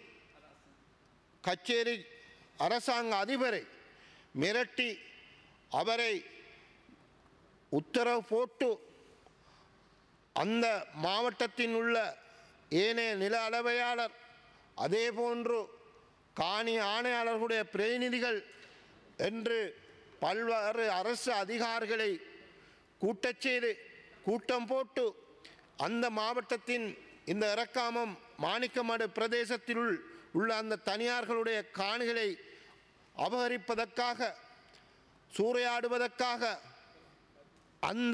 கச்சேரி அரசாங்க அதிபரை மிரட்டி அவரை உத்தரவு போட்டு அந்த மாவட்டத்தின் உள்ள ஏனைய நில அளவையாளர் அதே போன்று காணி ஆணையாளர்களுடைய பிரதிநிதிகள் என்று பல்வேறு அரசு அதிகாரிகளை கூட்டச் செய்து கூட்டம் போட்டு அந்த மாவட்டத்தின் இந்த இறக்காமம் மாணிக்கமடு பிரதேசத்தில் உள்ள அந்த தனியார்களுடைய காணிகளை அபகரிப்பதற்காக சூறையாடுவதற்காக அந்த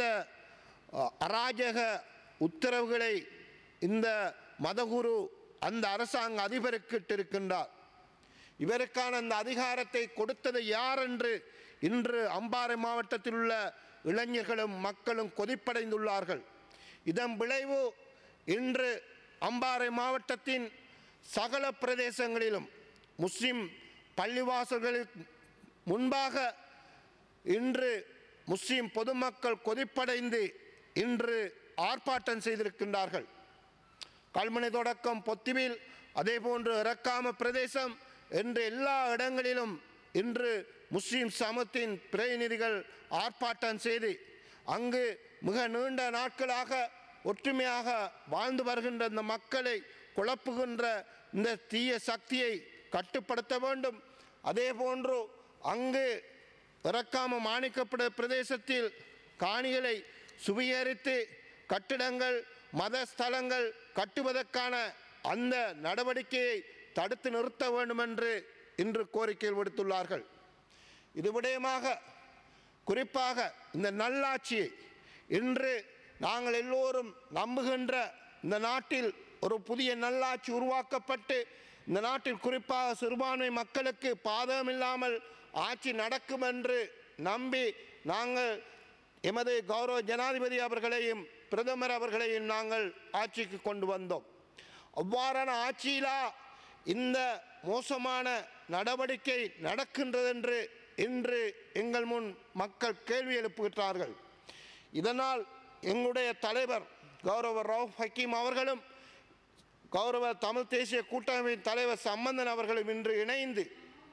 அராஜக உத்தரவுகளை இந்த மதகுரு அந்த அரசாங்க அதிபருக்கு இருக்கின்றார். இவருக்கான அந்த அதிகாரத்தை கொடுத்தது யார் என்று இன்று அம்பாறை மாவட்டத்தில் உள்ள இளைஞர்களும் மக்களும் கொதிப்படைந்துள்ளார்கள். இதன் விளைவு இன்று அம்பாறை மாவட்டத்தின் சகல பிரதேசங்களிலும் முஸ்லிம் பள்ளிவாசல்களுக்கு முன்பாக இன்று முஸ்லிம் பொதுமக்கள் கொதிப்படைந்து இன்று ஆர்ப்பாட்டம் செய்திருக்கின்றார்கள். கல்முனை தொடக்கம் பொத்திவில், அதே போன்று இறக்காம பிரதேசம் என்று எல்லா இடங்களிலும் இன்று முஸ்லிம் சமூகத்தின் பிரதிநிதிகள் ஆர்ப்பாட்டம் செய்து அங்கு மிக நீண்ட நாட்களாக ஒற்றுமையாக வாழ்ந்து வருகின்ற இந்த மக்களை குழப்புகின்ற இந்த தீய சக்தியை கட்டுப்படுத்த வேண்டும். அதே போன்று அங்கு இறக்காம மாணிக்கப்பட பிரதேசத்தில் காணிகளை சுவீகரித்து கட்டிடங்கள் மத ஸ்தலங்கள் கட்டுவதற்கான அந்த நடவடிக்கையை தடுத்து நிறுத்த வேண்டும் என்று இன்று கோரிக்கை விடுத்துள்ளார்கள். இது விடயமாக குறிப்பாக இந்த நல்லாட்சியை இன்று நாங்கள் எல்லோரும் நம்புகின்ற இந்த நாட்டில் ஒரு புதிய நல்லாட்சி உருவாக்கப்பட்டு இந்த நாட்டில் குறிப்பாக சிறுபான்மை மக்களுக்கு பாதகமில்லாமல் ஆட்சி நடக்கும் என்று நம்பி நாங்கள் எமது கௌரவ ஜனாதிபதி அவர்களையும் பிரதமர் அவர்களையும் நாங்கள் ஆட்சிக்கு கொண்டு வந்தோம். அவ்வாறான ஆட்சியிலா இந்த மோசமான நடவடிக்கை நடக்கின்றது என்று இன்று எங்கள் முன் மக்கள் கேள்வி எழுப்புகிறார்கள். இதனால் எங்களுடைய தலைவர் கௌரவ ரவுஃப் ஹக்கீம் அவர்களும் கௌரவ தமிழ் தேசிய கூட்டமைப்பின் தலைவர் சம்பந்தன் அவர்களும் இன்று இணைந்து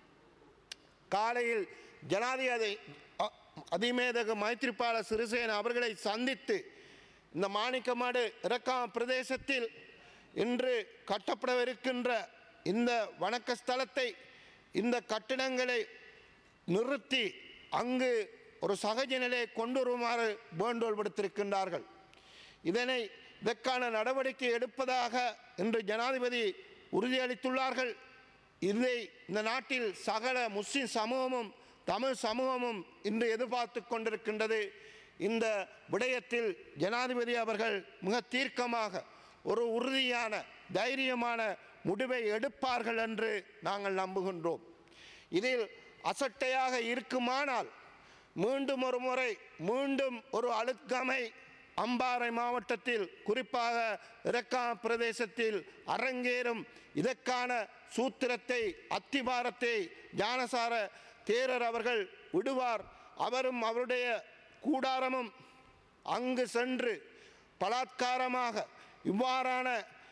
காலையில் ஜனாதிபதி அதிமேதக மைத்ரிபால சிறிசேன அவர்களை சந்தித்து இந்த மாணிக்கமாடு இறக்காம பிரதேசத்தில் இன்று கட்டப்படவிருக்கின்ற இந்த வணக்க ஸ்தலத்தை இந்த கட்டிடங்களை நிறுத்தி அங்கு ஒரு சகஜ நிலையை கொண்டு வருமாறு வேண்டுகோள் விடுத்திருக்கின்றார்கள். இதனை இதற்கான நடவடிக்கை எடுப்பதாக இன்று ஜனாதிபதி உறுதியளித்துள்ளார்கள். இதை இந்த நாட்டில் சகல முஸ்லிம் சமூகமும் தமிழ் சமூகமும் இன்று எதிர்பார்த்து கொண்டிருக்கின்றது. இந்த விடயத்தில் ஜனாதிபதி அவர்கள் மிக தீர்க்கமாக ஒரு உறுதியான தைரியமான முடிவை எடுப்பார்கள் என்று நாங்கள் நம்புகின்றோம். இதில் அசட்டையாக இருக்குமானால் மீண்டும் ஒரு முறை மீண்டும் ஒரு அழுத்கமை அம்பாறை மாவட்டத்தில் குறிப்பாக இரக்காம் பிரதேசத்தில் அரங்கேறும். இதற்கான சூத்திரத்தை அத்திவாரத்தை ஞானசார தேரர் அவர்கள் விடுவார். அவரும் அவருடைய கூடாரமும் அங்கு சென்று பலாத்காரமாக இவ்வாறான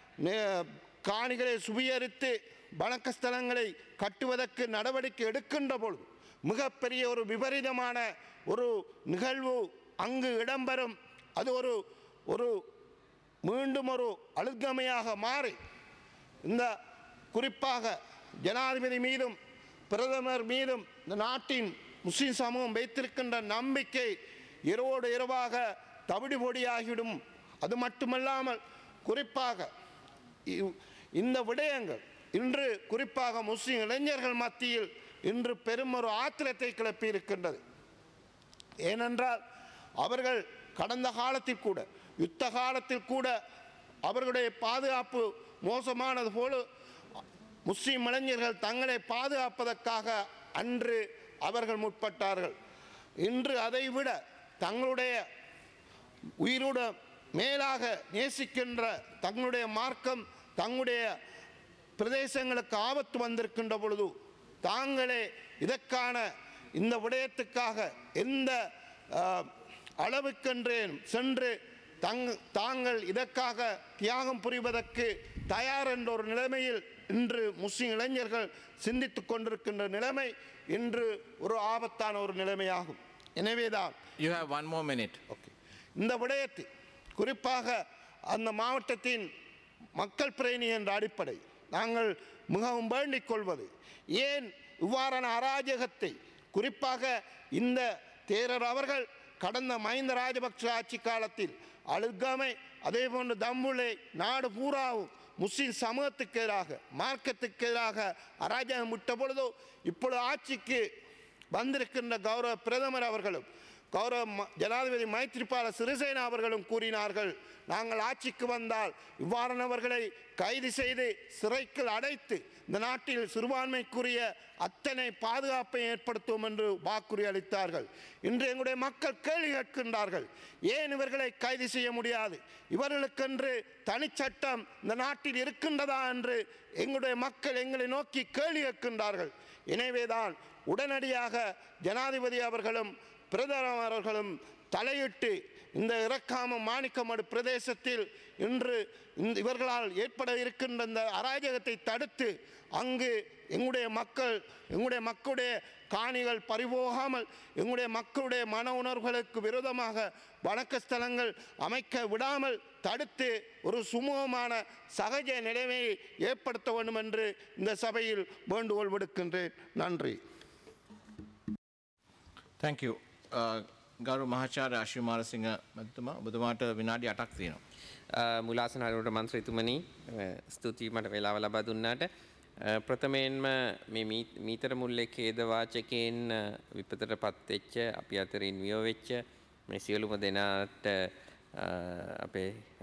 காணிகளை சுவீகரித்து வணக்கஸ்தலங்களை கட்டுவதற்கு நடவடிக்கை எடுக்கின்ற பொழுது மிகப்பெரிய ஒரு விபரீதமான ஒரு நிகழ்வு அங்கு இடம்பெறும். அது ஒரு ஒரு மீண்டும் ஒரு அழுகமையாக மாறி இந்த குறிப்பாக ஜனாதிபதி மீதும் பிரதமர் மீதும் இந்த நாட்டின் முஸ்லிம் சமூகம் வைத்திருக்கின்ற நம்பிக்கை இரவோடு இரவாக தவிடு பொடியாகிவிடும். அது மட்டுமல்லாமல் குறிப்பாக இந்த விடயங்கள் இன்று குறிப்பாக முஸ்லிம் இளைஞர்கள் மத்தியில் இன்று பெரும் ஒரு ஆத்திரத்தை கிளப்பி இருக்கின்றது. ஏனென்றால் அவர்கள் கடந்த காலத்தில் கூட யுத்த காலத்தில் கூட அவர்களுடைய பாதுகாப்பு மோசமானது போல முஸ்லிம் இளைஞர்கள் தங்களை பாதுகாப்பதற்காக அன்று அவர்கள் முற்பட்டார்கள். இன்று அதைவிட தங்களுடைய உயிரோடு மேலாக நேசிக்கின்ற தங்களுடைய மார்க்கம் தங்களுடைய பிரதேசங்களுக்கு ஆபத்து வந்திருக்கின்ற பொழுது தாங்களே இதற்கான இந்த விடயத்துக்காக எந்த அளவுக்கென்றேன் சென்று தங் தாங்கள் இதற்காக தியாகம் புரிவதற்கு தயார் என்ற ஒரு நிலைமையில் இன்று முஸ்லிம் இளைஞர்கள் சிந்தித்து கொண்டிருக்கின்ற நிலைமை இன்று ஒரு ஆபத்தான ஒரு நிலைமையாகும். எனவேதான் You have one more minute. Okay இந்த விடயத்தில் குறிப்பாக அந்த மாவட்டத்தின் மக்கள் பிரேணி என்ற அடிப்படை நாங்கள் மிகவும் வேண்டிக் கொள்வது ஏன் இவ்வாறான அராஜகத்தை குறிப்பாக இந்த தேரர் அவர்கள் கடந்த மஹிந்த ராஜபக்ஷ ஆட்சி காலத்தில் அழுகாமை அதே போன்று தம்புளை நாடு பூராவும் முஸ்லிம் சமூகத்துக்கு எதிராக மார்க்கத்துக்கு எதிராக அராஜகம் விட்ட பொழுதோ இப்பொழுது ஆட்சிக்கு வந்திருக்கின்ற கௌரவ பிரதமர் அவர்களும் கௌரவ ஜனாதிபதி மைத்ரிபால சிறிசேனா அவர்களும் கூறினார்கள், நாங்கள் ஆட்சிக்கு வந்தால் இவ்வாறானவர்களை கைது செய்து சிறைக்குள் அடைத்து இந்த நாட்டில் சிறுபான்மைக்குரிய அத்தனை பாதுகாப்பை ஏற்படுத்துவோம் என்று வாக்குறுதி அளித்தார்கள். இன்று எங்களுடைய மக்கள் கேள்வி கேட்கின்றார்கள், ஏன் இவர்களை கைது செய்ய முடியாது, இவர்களுக்கென்று தனிச்சட்டம் இந்த நாட்டில் இருக்கின்றதா என்று எங்களுடைய மக்கள் எங்களை நோக்கி கேள்வி கேட்கின்றார்கள். எனவேதான் உடனடியாக ஜனாதிபதி அவர்களும் பிரதமர் அவர்களும் தலையிட்டு இந்த இறக்காம மாணிக்கமடு பிரதேசத்தில் இன்று இவர்களால் ஏற்பட இருக்கின்ற இந்த அராஜகத்தை தடுத்து அங்கு எங்களுடைய மக்கள் எங்களுடைய மக்களுடைய காணிகள் பறிபோகாமல் எங்களுடைய மக்களுடைய மன உணர்வுகளுக்கு விரோதமாக வணக்க ஸ்தலங்கள் அமைக்க விடாமல் தடுத்து ஒரு சுமூகமான சகஜ நிலைமையை ஏற்படுத்த வேண்டும் என்று இந்த சபையில் வேண்டுகோள் விடுக்கின்றேன். நன்றி. Thank you. ගරු මහාචාර්ය ආශිමාරසිංහ මැතිතුමා ඔබතුමාට විනාඩි අටක් තියෙනවා. මුලාසන හරුවට මන්ත්‍රීතුමනි ස්තුතියි මට වේලාව ලබා දුන්නාට. ප්‍රථමයෙන්ම මේ මීතර මුල්ලේ ඛේද වාචකයෙන් විපතටපත් වෙච්ච අපි අතරින් වියෝ වෙච්ච මේ සියලුම දෙනාට අපේ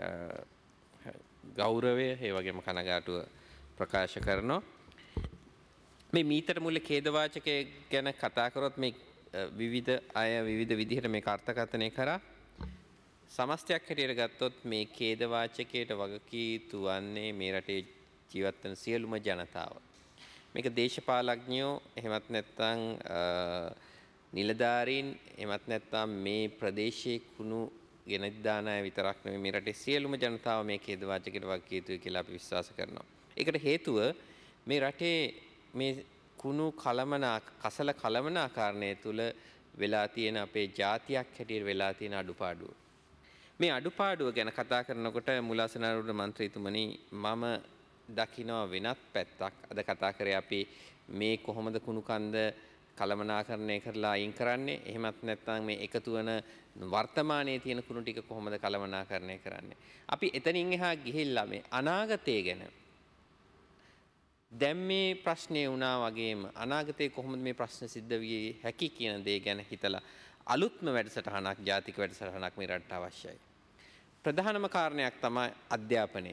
ගෞරවය ඒ වගේම කනගාටුව ප්‍රකාශ කරනවා. මේ මීතර මුල්ලේ ඛේද වාචකය ගැන කතා කරොත් මේ විවිධ අය විවිධ විදිහට මේක අර්ථකථනය කරා. සමස්තයක් හැටියට ගත්තොත් මේ ඛේද වාචකයට වගකී යුතු වන්නේ මේ රටේ ජීවත් වෙන සියලුම ජනතාව. මේක දේශපාලඥයෝ එහෙමත් නැත්නම් නිලධාරීන් එහෙමත් නැත්නම් මේ ප්‍රදේශයේ කුණු ගෙනත් දාන අය විතරක් නෙමෙයි මේ රටේ සියලුම ජනතාව මේ ඛේද වාචකයට වගකී යුතුයි කියලා අපි විශ්වාස කරනවා. ඒකට හේතුව මේ රටේ මේ කුණු කලමනා කසල කලමනාකාරණය තුළ වෙලා තියෙන අපේ ජාතියක් හැටියට වෙලා තියෙන අඩුපාඩුව. මේ අඩුපාඩුව ගැන කතා කරනකොට මුලාසනාරුඩ මන්ත්‍රීතුමනි මම දකිනවා වෙනත් පැත්තක්. අද කතා කරේ අපි මේ කොහොමද කුණු කන්ද කළමනාකරණය කරලා අයින් කරන්නේ? එහෙමත් නැත්නම් මේ එකතු වෙන වර්තමානයේ තියෙන කුණු ටික කොහොමද කළමනාකරණය කරන්නේ? අපි එතනින් එහා ගිහිල්ලා මේ අනාගතය ගැන දැන් මේ ප්‍රශ්නේ වුණා වගේම අනාගතේ කොහොමද මේ ප්‍රශ්න සිද්ධ විය හැකි කියන දේ ගැන හිතලා අලුත්ම වැඩසටහනක් ජාතික වැඩසටහනක් මේ රටට අවශ්‍යයි. ප්‍රධානම කාරණයක් තමයි අධ්‍යාපනය.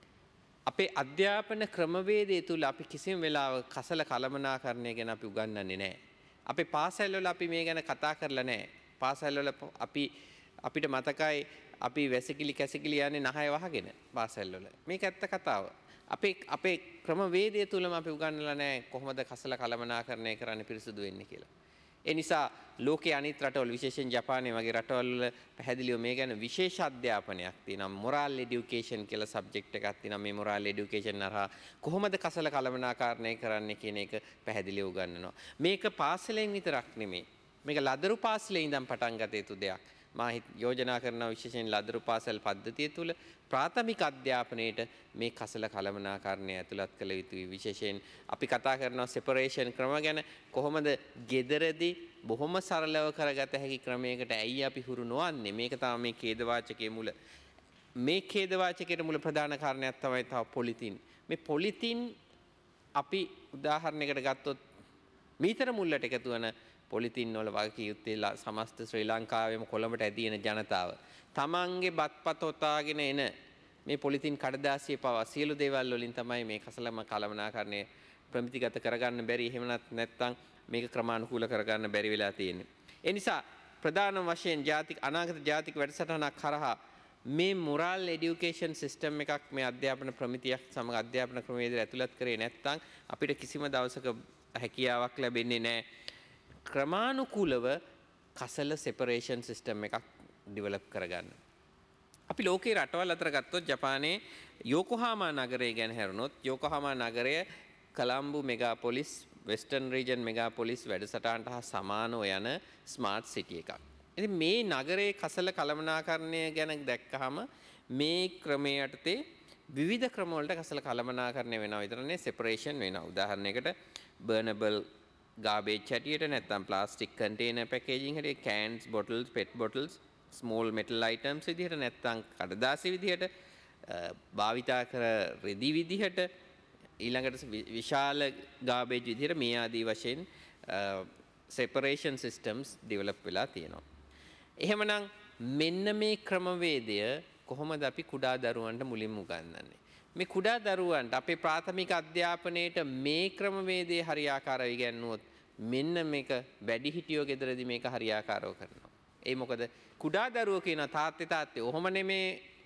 අපේ අධ්‍යාපන ක්‍රමවේදය තුල අපි කිසිම වෙලාවක කසල කළමනාකරණය ගැන අපි උගන්වන්නේ නැහැ. අපේ පාසල්වල අපි මේ ගැන කතා කරලා නැහැ. පාසල්වල අපි අපිට මතකයි අපි වැසිකිලි කැසිකිලි යන්නේ නහය වහගෙන පාසල්වල. මේක ඇත්ත කතාව. අපේ අපේ ක්‍රමවේදය තුලම අපි උගන්වලා නැහැ කොහොමද කසල කළමනාකරණය කරන්න පිරිසුදු වෙන්නේ කියලා. ඒ නිසා ලෝකයේ අනිත් රටවල විශේෂයෙන් ජපානයේ වගේ රටවල් වල පැහැදිලිව මේ ගැන විශේෂ අධ්‍යාපනයක් තියෙනවා. මොරල් එඩියුකේෂන් කියලා සබ්ජෙක්ට් එකක් තියෙනවා. මේ මොරල් එඩියුකේෂන් හරහා කොහොමද කසල කළමනාකරණය කරන්නේ කියන එක පැහැදිලිව උගන්වනවා. මේක පාසලෙන් විතරක් නෙමෙයි. මේක ලදරු පාසලේ ඉඳන් පටන් ගත යුතු දෙයක්. මා යෝජනා කරන විශේෂයෙන් ලදරු පාසල් පද්ධතිය තුල ප්‍රාථමික අධ්‍යාපනයේට මේ කසල කළමනාකරණය ඇතුළත් කළ යුතුයි. විශේෂයෙන් අපි කතා කරනවා සෙපරේෂන් ක්‍රම ගැන. කොහොමද ගෙදරදී බොහොම සරලව කරගත හැකි ක්‍රමයකට ඇයි අපි හුරු නොවන්නේ? මේක තමයි මේ ඛේදවාචකයේ මුල. මේ ඛේදවාචකයේ මුල ප්‍රධාන කාරණයක් තමයි තව පොලිතින්. මේ පොලිතින් අපි උදාහරණයකට ගත්තොත් මීතර මුල්ලට එකතු වෙන පොලිතින් වල වගකී යුත්තේ සමස්ත ශ්‍රී ලංකාවේම කොළඹට ඇදීන ජනතාව. තමන්ගේ බත්පත් ඔතාගෙන එන මේ පොලිතින් කඩදාසිය පවා සියලු දේවල් වලින් තමයි මේ කසලම කළමනාකරණය ප්‍රමිතිගත කරගන්න බැරි. එහෙමවත් නැත්නම් මේක ක්‍රමානුකූල කරගන්න බැරි වෙලා තියෙන්නේ. ඒ නිසා ප්‍රධාන වශයෙන් ජාතික අනාගත ජාතික වැඩසටහනක් කරහා මේ මොරල් එඩියුකේෂන් සිස්ටම් එකක් මේ අධ්‍යාපන ප්‍රමිතියක් සමග අධ්‍යාපන ක්‍රමවේදය ඇතුළත් කරේ නැත්නම් අපිට කිසිම දවසක හැකියාවක් ලැබෙන්නේ නැහැ. ක්‍රමානුකූලව කසල සෙපරේෂන් සිස්ටම් එකක් ඩිවලොප් කරගන්න. අපි ලෝකේ රටවල් අතර ගත්තොත් ජපානයේ යෝකෝහාමා නගරය ගැන හැරුණොත් යෝකෝහාමා නගරය Colombo megapolis western region megapolis වැඩසටහනට හා සමානව යන ස්මාර්ට් සිටි එකක්. ඉතින් මේ නගරයේ කසල කළමනාකරණය ගැන දැක්කහම මේ ක්‍රමයේ යටතේ විවිධ ක්‍රම වලට කසල කළමනාකරණය වෙනවා. විතරනේ සෙපරේෂන් වෙනවා. උදාහරණයකට බර්නබල් garbage හැටියට නැත්නම් plastic container packaging හැටියට cans bottles pet bottles small metal items විදිහට නැත්නම් කඩදාසි විදිහට භාවිතා කර රෙදි විදිහට ඊළඟට විශාල garbage විදිහට මේ ආදී වශයෙන් separation systems develop වෙලා තියෙනවා. එහෙමනම් මෙන්න මේ ක්‍රමවේදය කොහොමද අපි කුඩා දරුවන්ට මුලින්ම උගන්වන්නේ? මේ කුඩා දරුවන්ට අපේ ප්‍රාථමික අධ්‍යාපනයේට මේ ක්‍රමවේදයේ හරියාකාරව ඉගෙනුවොත් මෙන්න මේක වැඩිහිටියෝ ගෙදරදී මේක හරියාකාරව කරනවා. ඒ මොකද කුඩා දරුවෝ කියන තාත්තේ තාත්තේ ඔහොම නෙමේ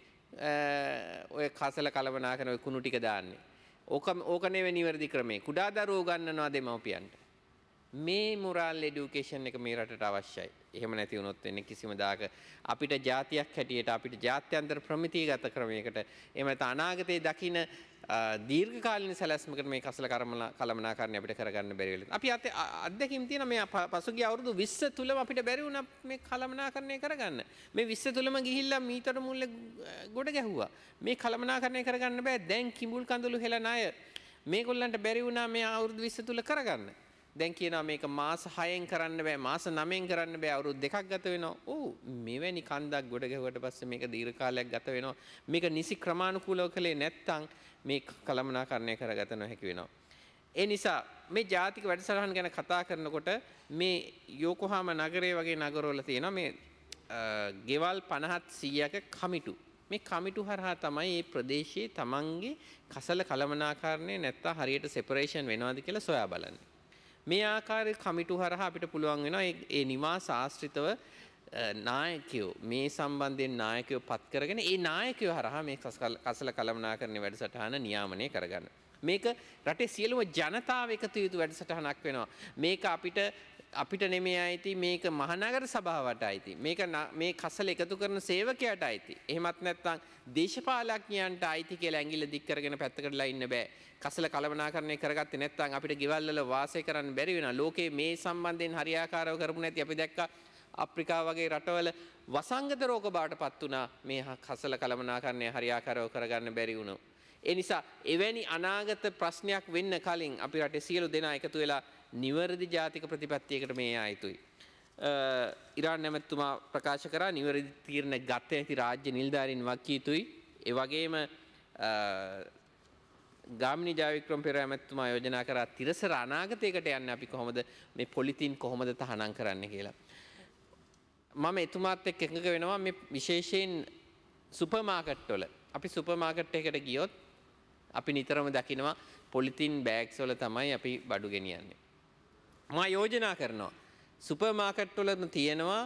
ඔය කසල කලවනා කරන ඔය කුණු ටික දාන්නේ. ඕක ඕක නෙවෙයි නිවැරදි ක්‍රමය. කුඩා දරුවෝ ගන්නනවා දෙමව්පියන්ට. මේ මොරල් එඩියුකේෂන් එක මේ රටට අවශ්‍යයි. එහෙම නැති වුණොත් වෙන්නේ කිසිම දායක අපිට ජාතියක් හැටියට අපිට ජාත්‍යන්තර ප්‍රමිතිගත ක්‍රමයකට එහෙම නැත්නම් අනාගතයේ දකින්න දීර්ඝකාලීන සැලැස්මකට මේ කසල කළමනාකරණය අපිට කරගන්න බැරි වෙලා. අපි අත්දැකීම් තියෙන මේ පසුගිය අවුරුදු විස්ස තුලම අපිට බැරි වුණා මේ කළමනාකරණය කරගන්න. මේ විස්ස තුලම ගිහිල්ලා මීතර මුල්ලේ ගොඩ ගැහුවා. මේ කළමනාකරණය කරගන්න බෑ. දැන් කිඹුල් කඳුළු හෙලන අය මේගොල්ලන්ට බැරි වුණා මේ අවුරුදු විස්ස තුල කරගන්න. දැන් කියනවා මේක මාස හයෙන් කරන්න බෑ මාස නවයෙන් කරන්න බෑ අවුරුදු දෙකක් ගත වෙනවා. ඔව් මෙවැනි කන්දක් ගොඩ ගැහුවට පස්සේ මේක දීර්ඝ කාලයක් ගත වෙනවා. මේක නිසි ක්‍රමානුකූලව කළේ නැත්නම් මේ කළමනාකරණය කරගත නොහැකි වෙනවා. ඒ නිසා මේ ජාතික වැඩසටහන් ගැන කතා කරනකොට මේ යෝකෝහාමා නගරයේ වගේ නගරවල තියෙනවා මේ ගෙවල් පනහත් සීයක කමිටු. මේ කමිටු හරහා තමයි මේ ප්‍රදේශයේ තමන්ගේ කසල කළමනාකරණය නැත්නම් හරියට සෙපරේෂන් වෙනවද කියලා සොයා බලන්නේ. මේ ආකාරයේ කමිටු හරහා අපිට පුළුවන් වෙනවා ඒ නිවාස ආශ්‍රිතව නායකයෝ මේ සම්බන්ධයෙන් නායකයෝ පත් කරගෙන ඒ නායකයෝ හරහා මේ කසල කළමනාකරණ වැඩසටහන නියාමනය කරගන්න. මේක රටේ සියලුම ජනතාව එකතු යුතු වැඩසටහනක් වෙනවා. මේක අපිට අපිට නෙමෙයි අයිති මේක මහනගර සභාවට අයිති. මේක මේ කසල එකතු කරන සේවකයාට අයිති. එහෙමත් නැත්නම් දේශපාලඥයන්ට අයිති කියලා ඇඟිල්ල දික් කරගෙන පැත්තකටලා ඉන්න බෑ. කසල කළමනාකරණය කරගත්තේ නැත්නම් අපිට ගෙවල් වල වාසය කරන්න බැරි වෙනවා. ලෝකේ මේ සම්බන්ධයෙන් හරියාකාරව කරපු නැති අපි දැක්කා අප්‍රිකාව වගේ රටවල වසංගත රෝග බාටපත් වුණා මේ කසල කළමනාකරණය හරියාකාරව කරගන්න බැරි වුණා. ඒ නිසා එවැනි අනාගත ප්‍රශ්නයක් වෙන්න කලින් අපි රටේ සියලු දෙනා එකතු වෙලා නිවැරදි ජාතික ප්‍රතිපත්තියකට මේ යා යුතුයි. ඉරාන් නැමැතිතුමා ප්‍රකාශ කරා නිවැරදි තීරණ ගත නැති රාජ්‍ය නිලධාරීන් වක්කිය යුතුයි. ඒ වගේම ගාමිණී ජයවික්‍රම පෙරේරා ඇමතිතුමා යෝජනා කරා තිරසර අනාගතයකට යන්න අපි කොහොමද මේ පොලිතින් කොහොමද තහනම් කරන්න කියලා. මම එතුමාත් එක්ක එකඟ වෙනවා මේ විශේෂයෙන් සුපර් මාකට් වල. අපි සුපර් මාකට් එකකට ගියොත් අපි නිතරම දකිනවා පොලිතින් බෑග්ස් වල තමයි අපි බඩු ගෙනියන්නේ. මම යෝජනා කරනවා සුපර් මාකට් වල තියෙනවා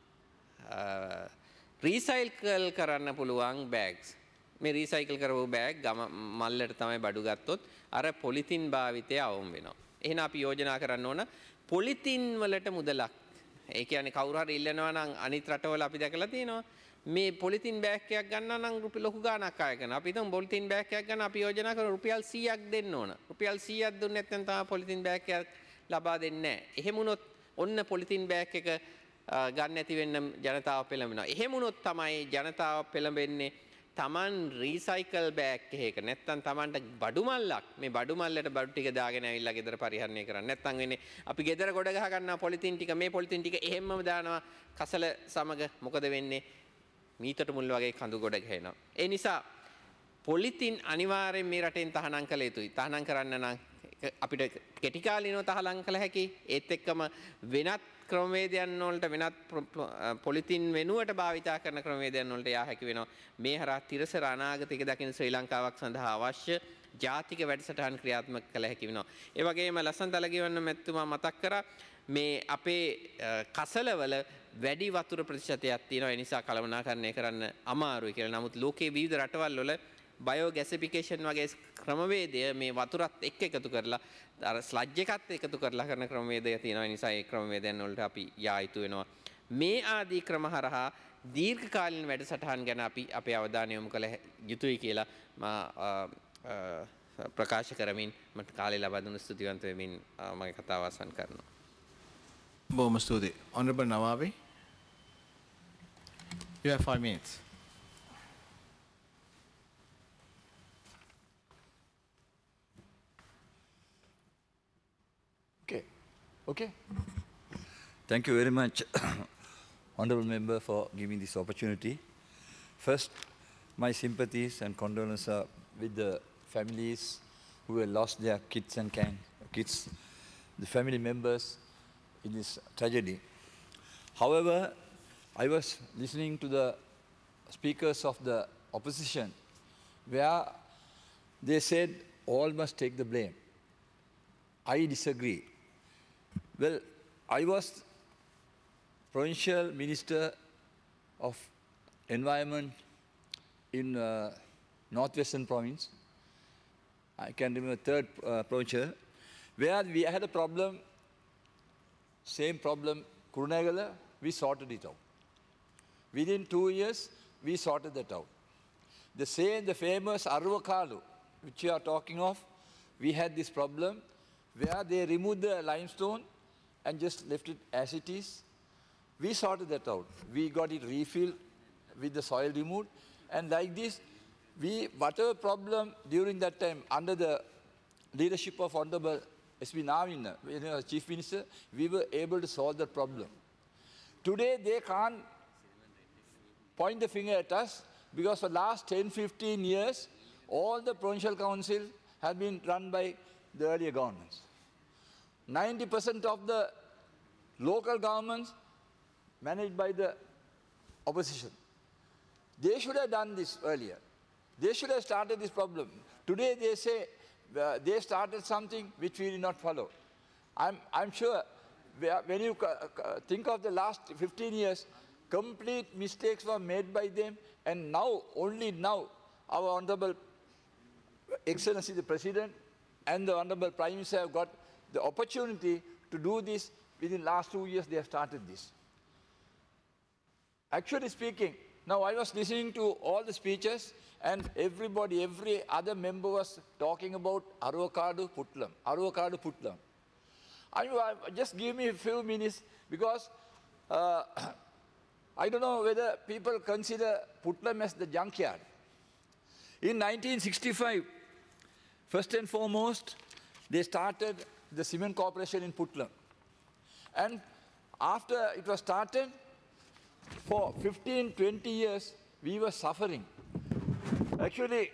රීසයිකල් කරන්න පුළුවන් බෑග්ස්. මේ රීසයිකල් කරපු බෑග් ගම මල්ලට තමයි බඩු ගත්තොත් අර පොලිතින් භාවිතය අවම වෙනවා. එහෙනම් අපි යෝජනා කරන්න ඕන පොලිතින් වලට මුදලක්. ඒ කියන්නේ කවුරු හරි ඉල්ලනවා නම් අනිත් රටවල අපි දැකලා තියෙනවා මේ පොලිතින් බෑග් එකක් ගන්නවා නම් රුපියල් ලොකු ගාණක් ආය කරනවා. අපි හිතමු පොලිතින් බෑග් එකක් ගන්න අපි යෝජනා කරමු රුපියල් සීයක් දෙන්න ඕන. රුපියල් සීයක් දුන්නේ නැත්නම් තමයි පොලිතින් බෑග් එකක් ලබා දෙන්නේ නැහැ. එහෙම වුණොත් ඔන්න පොලිතින් බෑග් එක ගන්න නැති වෙන්න ජනතාව පෙළඹෙනවා. එහෙම වුණොත් තමයි ජනතාව පෙළඹෙන්නේ තමන් රීසයිකල් බෑග් එකක නැත්තම් තමන්ට බඩු මල්ලක් මේ බඩු මල්ලට බඩු ටික දාගෙන ඇවිල්ලා ගෙදර පරිහරණය කරන්න. නැත්තම් වෙන්නේ අපි ගෙදර ගොඩ ගහ ගන්නවා පොලිතින් ටික මේ පොලිතින් ටික එහෙම්මම දානවා කසල සමග මොකද වෙන්නේ මීතට මුල් වගේ කඳු ගොඩ ගහනවා. ඒ නිසා පොලිතින් අනිවාර්යෙන් මේ රටෙන් තහනම් කළ යුතුයි. තහනම් කරන්න නම් අපිට කෙටි කාලිනව තහනම් කළ හැකි. ඒත් එක්කම වෙනත් ක්‍රමවේදයන් වලට වෙනත් පොලිතින් වෙනුවට භාවිතා කරන ක්‍රමවේදයන් වලට යා හැකි වෙනවා. මේ හරහා තිරසර අනාගතයක දකින ශ්‍රී ලංකාවක් සඳහා අවශ්‍ය ජාතික වැඩසටහන් ක්‍රියාත්මක කළ හැකි වෙනවා. ඒ වගේම ලසන් දලගියවන්න මැතිතුමා මතක් කරා මේ අපේ කසලවල වැඩි වතුර ප්‍රතිශතයක් තියෙනවා. ඒ නිසා කළමනාකරණය කරන්න අමාරුයි කියලා. නමුත් ලෝකයේ විවිධ රටවල් වල බයෝගැසිෆිකේෂන් වගේ ක්‍රමවේදය මේ වතුරත් එක්ක එකතු කරලා අර ස්ලජ් එකත් එකතු කරලා කරන ක්‍රමවේදය තියෙනවා. ඒ නිසා ඒ ක්‍රමවේදයන් වලට අපි යා යුතු වෙනවා. මේ ආදී ක්‍රම හරහා දීර්ඝකාලීන වැඩසටහන් ගැන අපි අපේ අවධානය යොමු කළ යුතුයි කියලා මම ප්‍රකාශ කරමින් මට කාලය ලබා දුන්න ස්තුතිවන්ත වෙමින් මගේ කතාව අවසන් කරනවා. බොහොම ස්තුතියි. Honorable Nawawi, you have five minutes. Okay. Okay. Thank you very much, Honourable Member, for giving this opportunity. First, my sympathies and condolences are with the families who have lost their kids and can, kids, the family members in this tragedy. However, I was listening to the speakers of the opposition where they said all must take the blame. I disagree. Well, I was Provincial Minister of Environment in uh, Northwestern Province. I can remember third uh, provincial, where we had a problem, same problem, Kurunegala, we sorted it out. Within two years, we sorted that out. The same, the famous Aruvakalu, which you are talking of, we had this problem where they removed the limestone and just left it as it is. We sorted that out. We got it refilled with the soil removed, and like this, we, whatever problem during that time, under the leadership of Honorable S B Navina, Chief Minister, we were able to solve that problem. Today, they can't point the finger at us because for the last ten, fifteen years, all the provincial councils have been run by the earlier governments. ninety percent of the local governments managed by the opposition. They should have done this earlier. They should have started this problem. Today they say uh, they started something which we did not follow. I'm, I'm sure when you think of the last fifteen years, complete mistakes were made by them, and now, only now, our Honorable Excellency the President and the Honorable Prime Minister have got the opportunity to do this. Within the last two years, they have started this. Actually speaking, now I was listening to all the speeches, and everybody, every other member was talking about Aruvakadu Putlam, Aruvakadu Putlam. I, I, just give me a few minutes, because uh, I don't know whether people consider Putlam as the junkyard. In nineteen sixty-five, first and foremost, they started the cement corporation in Puttlam. And after it was started, for fifteen, twenty years, we were suffering. Actually,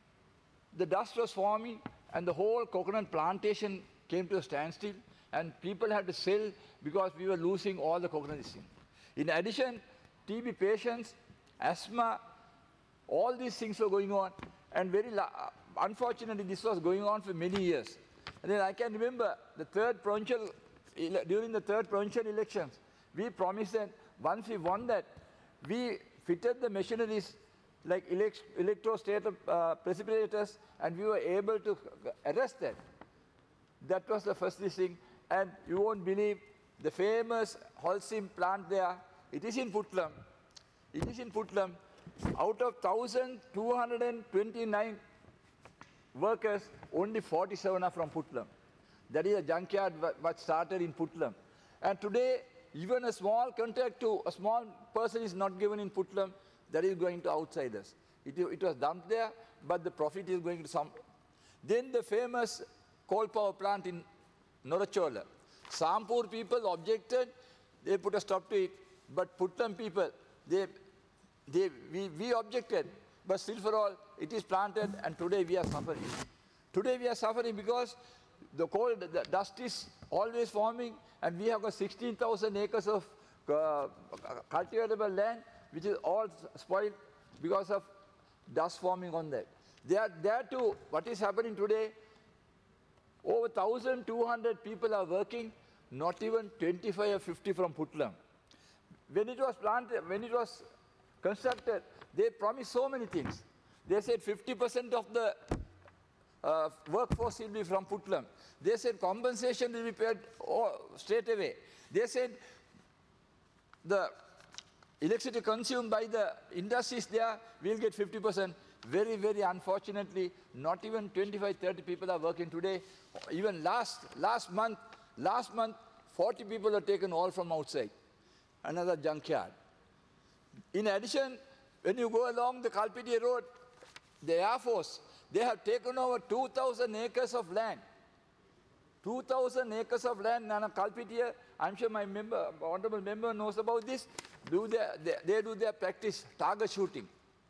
the dust was forming and the whole coconut plantation came to a standstill and people had to sell because we were losing all the coconut seed. In addition, T B patients, asthma, all these things were going on, and very unfortunately this was going on for many years. And then I can remember the third provincial, during the third provincial elections, we promised that once we won that, we fitted the machineries like elect electrostatic uh, precipitators, and we were able to arrest that. That was the first thing. And you won't believe the famous Holcim plant there. It is in Puttlam. It is in Puttlam. Out of one thousand two hundred twenty-nine workers, only forty-seven are from Puttlam. That is a junkyard that started in Puttlam. And today, even a small contract to a small person is not given in Puttlam, that is going to outsiders. It, it was dumped there, but the profit is going to some. Then the famous coal power plant in Norachola. Sampur people objected, they put a stop to it, but Puttlam people, they, they, we, we objected, but still for all, it is planted, and today we are suffering. Today we are suffering because the coal, the dust is always forming, and we have got sixteen thousand acres of uh, cultivatable land, which is all spoiled because of dust forming on that. There, there too, what is happening today, over one thousand two hundred people are working, not even twenty-five or fifty from Puttlam. When it was planted, when it was constructed, they promised so many things. They said fifty percent of the uh, workforce will be from Puttlam. They said compensation will be paid straight away. They said the electricity consumed by the industries there will get fifty percent. Very, very unfortunately, not even twenty-five, thirty people are working today. Even last, last month, last month, forty people are taken all from outside. Another junkyard. In addition, when you go along the Kalpitia Road, the Air Force, they have taken over two thousand acres of land. two thousand acres of land in Kalpitia. I'm sure my member, honorable member knows about this. Do their, they, they do their practice target shooting.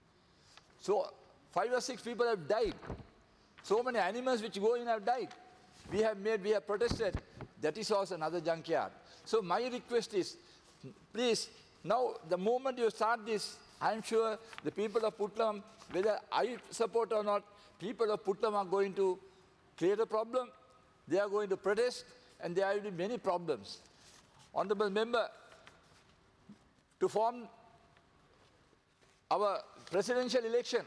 So five or six people have died. So many animals which go in have died. We have made, we have protested. That is also another junkyard. So my request is, please, now the moment you start this, I'm sure the people of Puttlam, whether I support or not, people of Puttlam are going to create a problem. They are going to protest, and there will be many problems. Honorable member, to form our presidential election,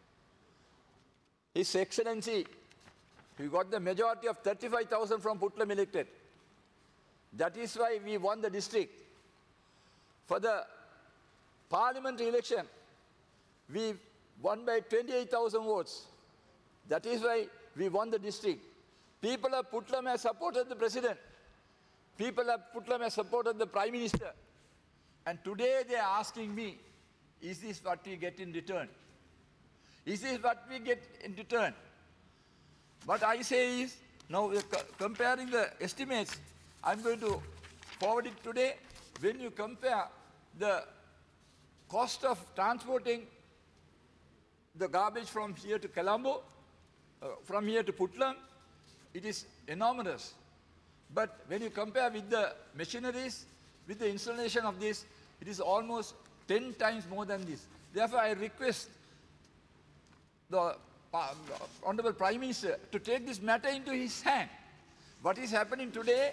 His Excellency, we got the majority of thirty-five thousand from Puttlam elected. That is why we won the district. For the parliamentary election, we won by twenty-eight thousand votes. That is why we won the district. People of Puttlam have supported the president. People of Puttlam have supported the prime minister. And today they are asking me, is this what we get in return? Is this what we get in return? What I say is, now we're co comparing the estimates, I'm going to forward it today. When you compare the cost of transporting the garbage from here to Colombo, uh, from here to Puttlam, it is enormous. But when you compare with the machineries, with the installation of this, it is almost ten times more than this. Therefore, I request the uh, Honorable Prime Minister to take this matter into his hand. What is happening today,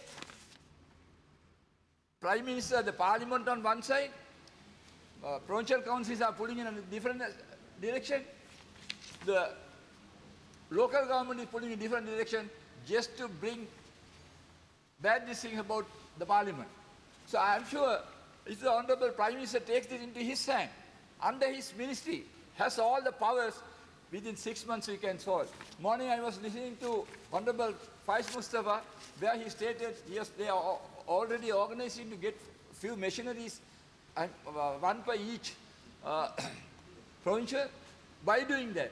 Prime Minister, the Parliament on one side, uh, provincial councils are pulling in a different direction, the local government is pulling in a different direction just to bring bad things about the Parliament. So I am sure if the Honorable Prime Minister takes this into his hand, under his ministry, has all the powers, within six months we can solve. Morning I was listening to Honorable Faiz Mustafa, where he stated yes, they are already organizing to get few machineries, and uh, one per each uh, provincial. By doing that,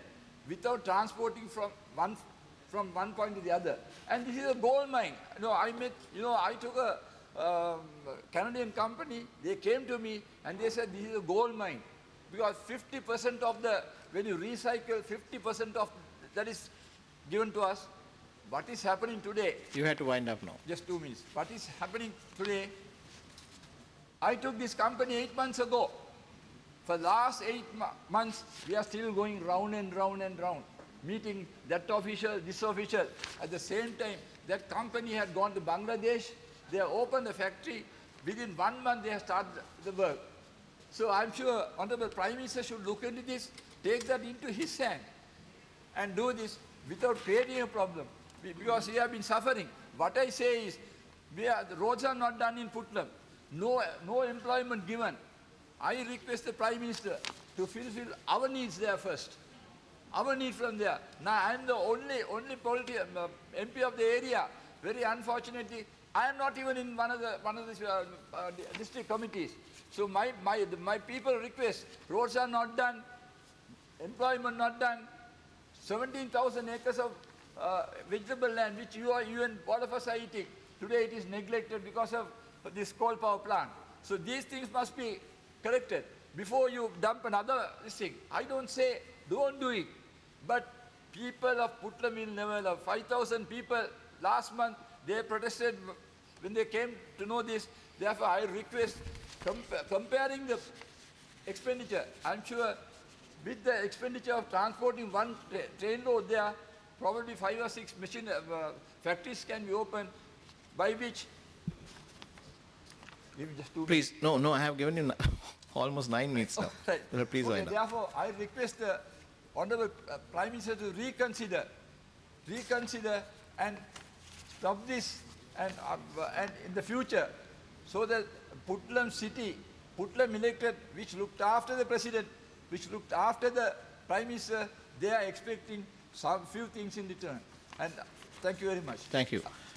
without transporting from one, from one point to the other. And this is a gold mine. You know, I met, you know, I took a um, Canadian company, they came to me and they said this is a gold mine. Because fifty percent of the, when you recycle, fifty percent of that is given to us. What is happening today? You have to wind up now. Just two minutes. What is happening today? I took this company eight months ago. For the last eight mo months, we are still going round and round and round, meeting that official, this official. At the same time, that company had gone to Bangladesh. They have opened the factory. Within one month, they have started the work. So I'm sure Honorable Prime Minister should look into this, take that into his hand, and do this without creating a problem. Because we have been suffering. What I say is, we are, the roads are not done in Putlam. No, no employment given. I request the Prime Minister to fulfill our needs there first. Our need from there. Now I am the only, only politi uh, M P of the area. Very unfortunately, I am not even in one of the, one of the uh, uh, district committees. So my, my, the, my people request, roads are not done, employment not done, seventeen thousand acres of uh, vegetable land which you, are, you and all of us are eating. Today it is neglected because of this coal power plant. So these things must be corrected before you dump another thing. I don't say don't do it, but people of Putlam will never love. five thousand people last month, they protested when they came to know this. Therefore, I request, compa comparing the expenditure, I'm sure with the expenditure of transporting one tra train load there, probably five or six machine uh, factories can be opened, by which, give me just two Please, no, no, I have given you almost nine minutes now. Right. No, please Okay, wind up. therefore, I request the Honorable uh, Prime Minister to reconsider, reconsider and stop this and, uh, and in the future, so that Putlam city, Putlam elected, which looked after the President, which looked after the Prime Minister, they are expecting some few things in return. And uh, thank you very much. Thank you.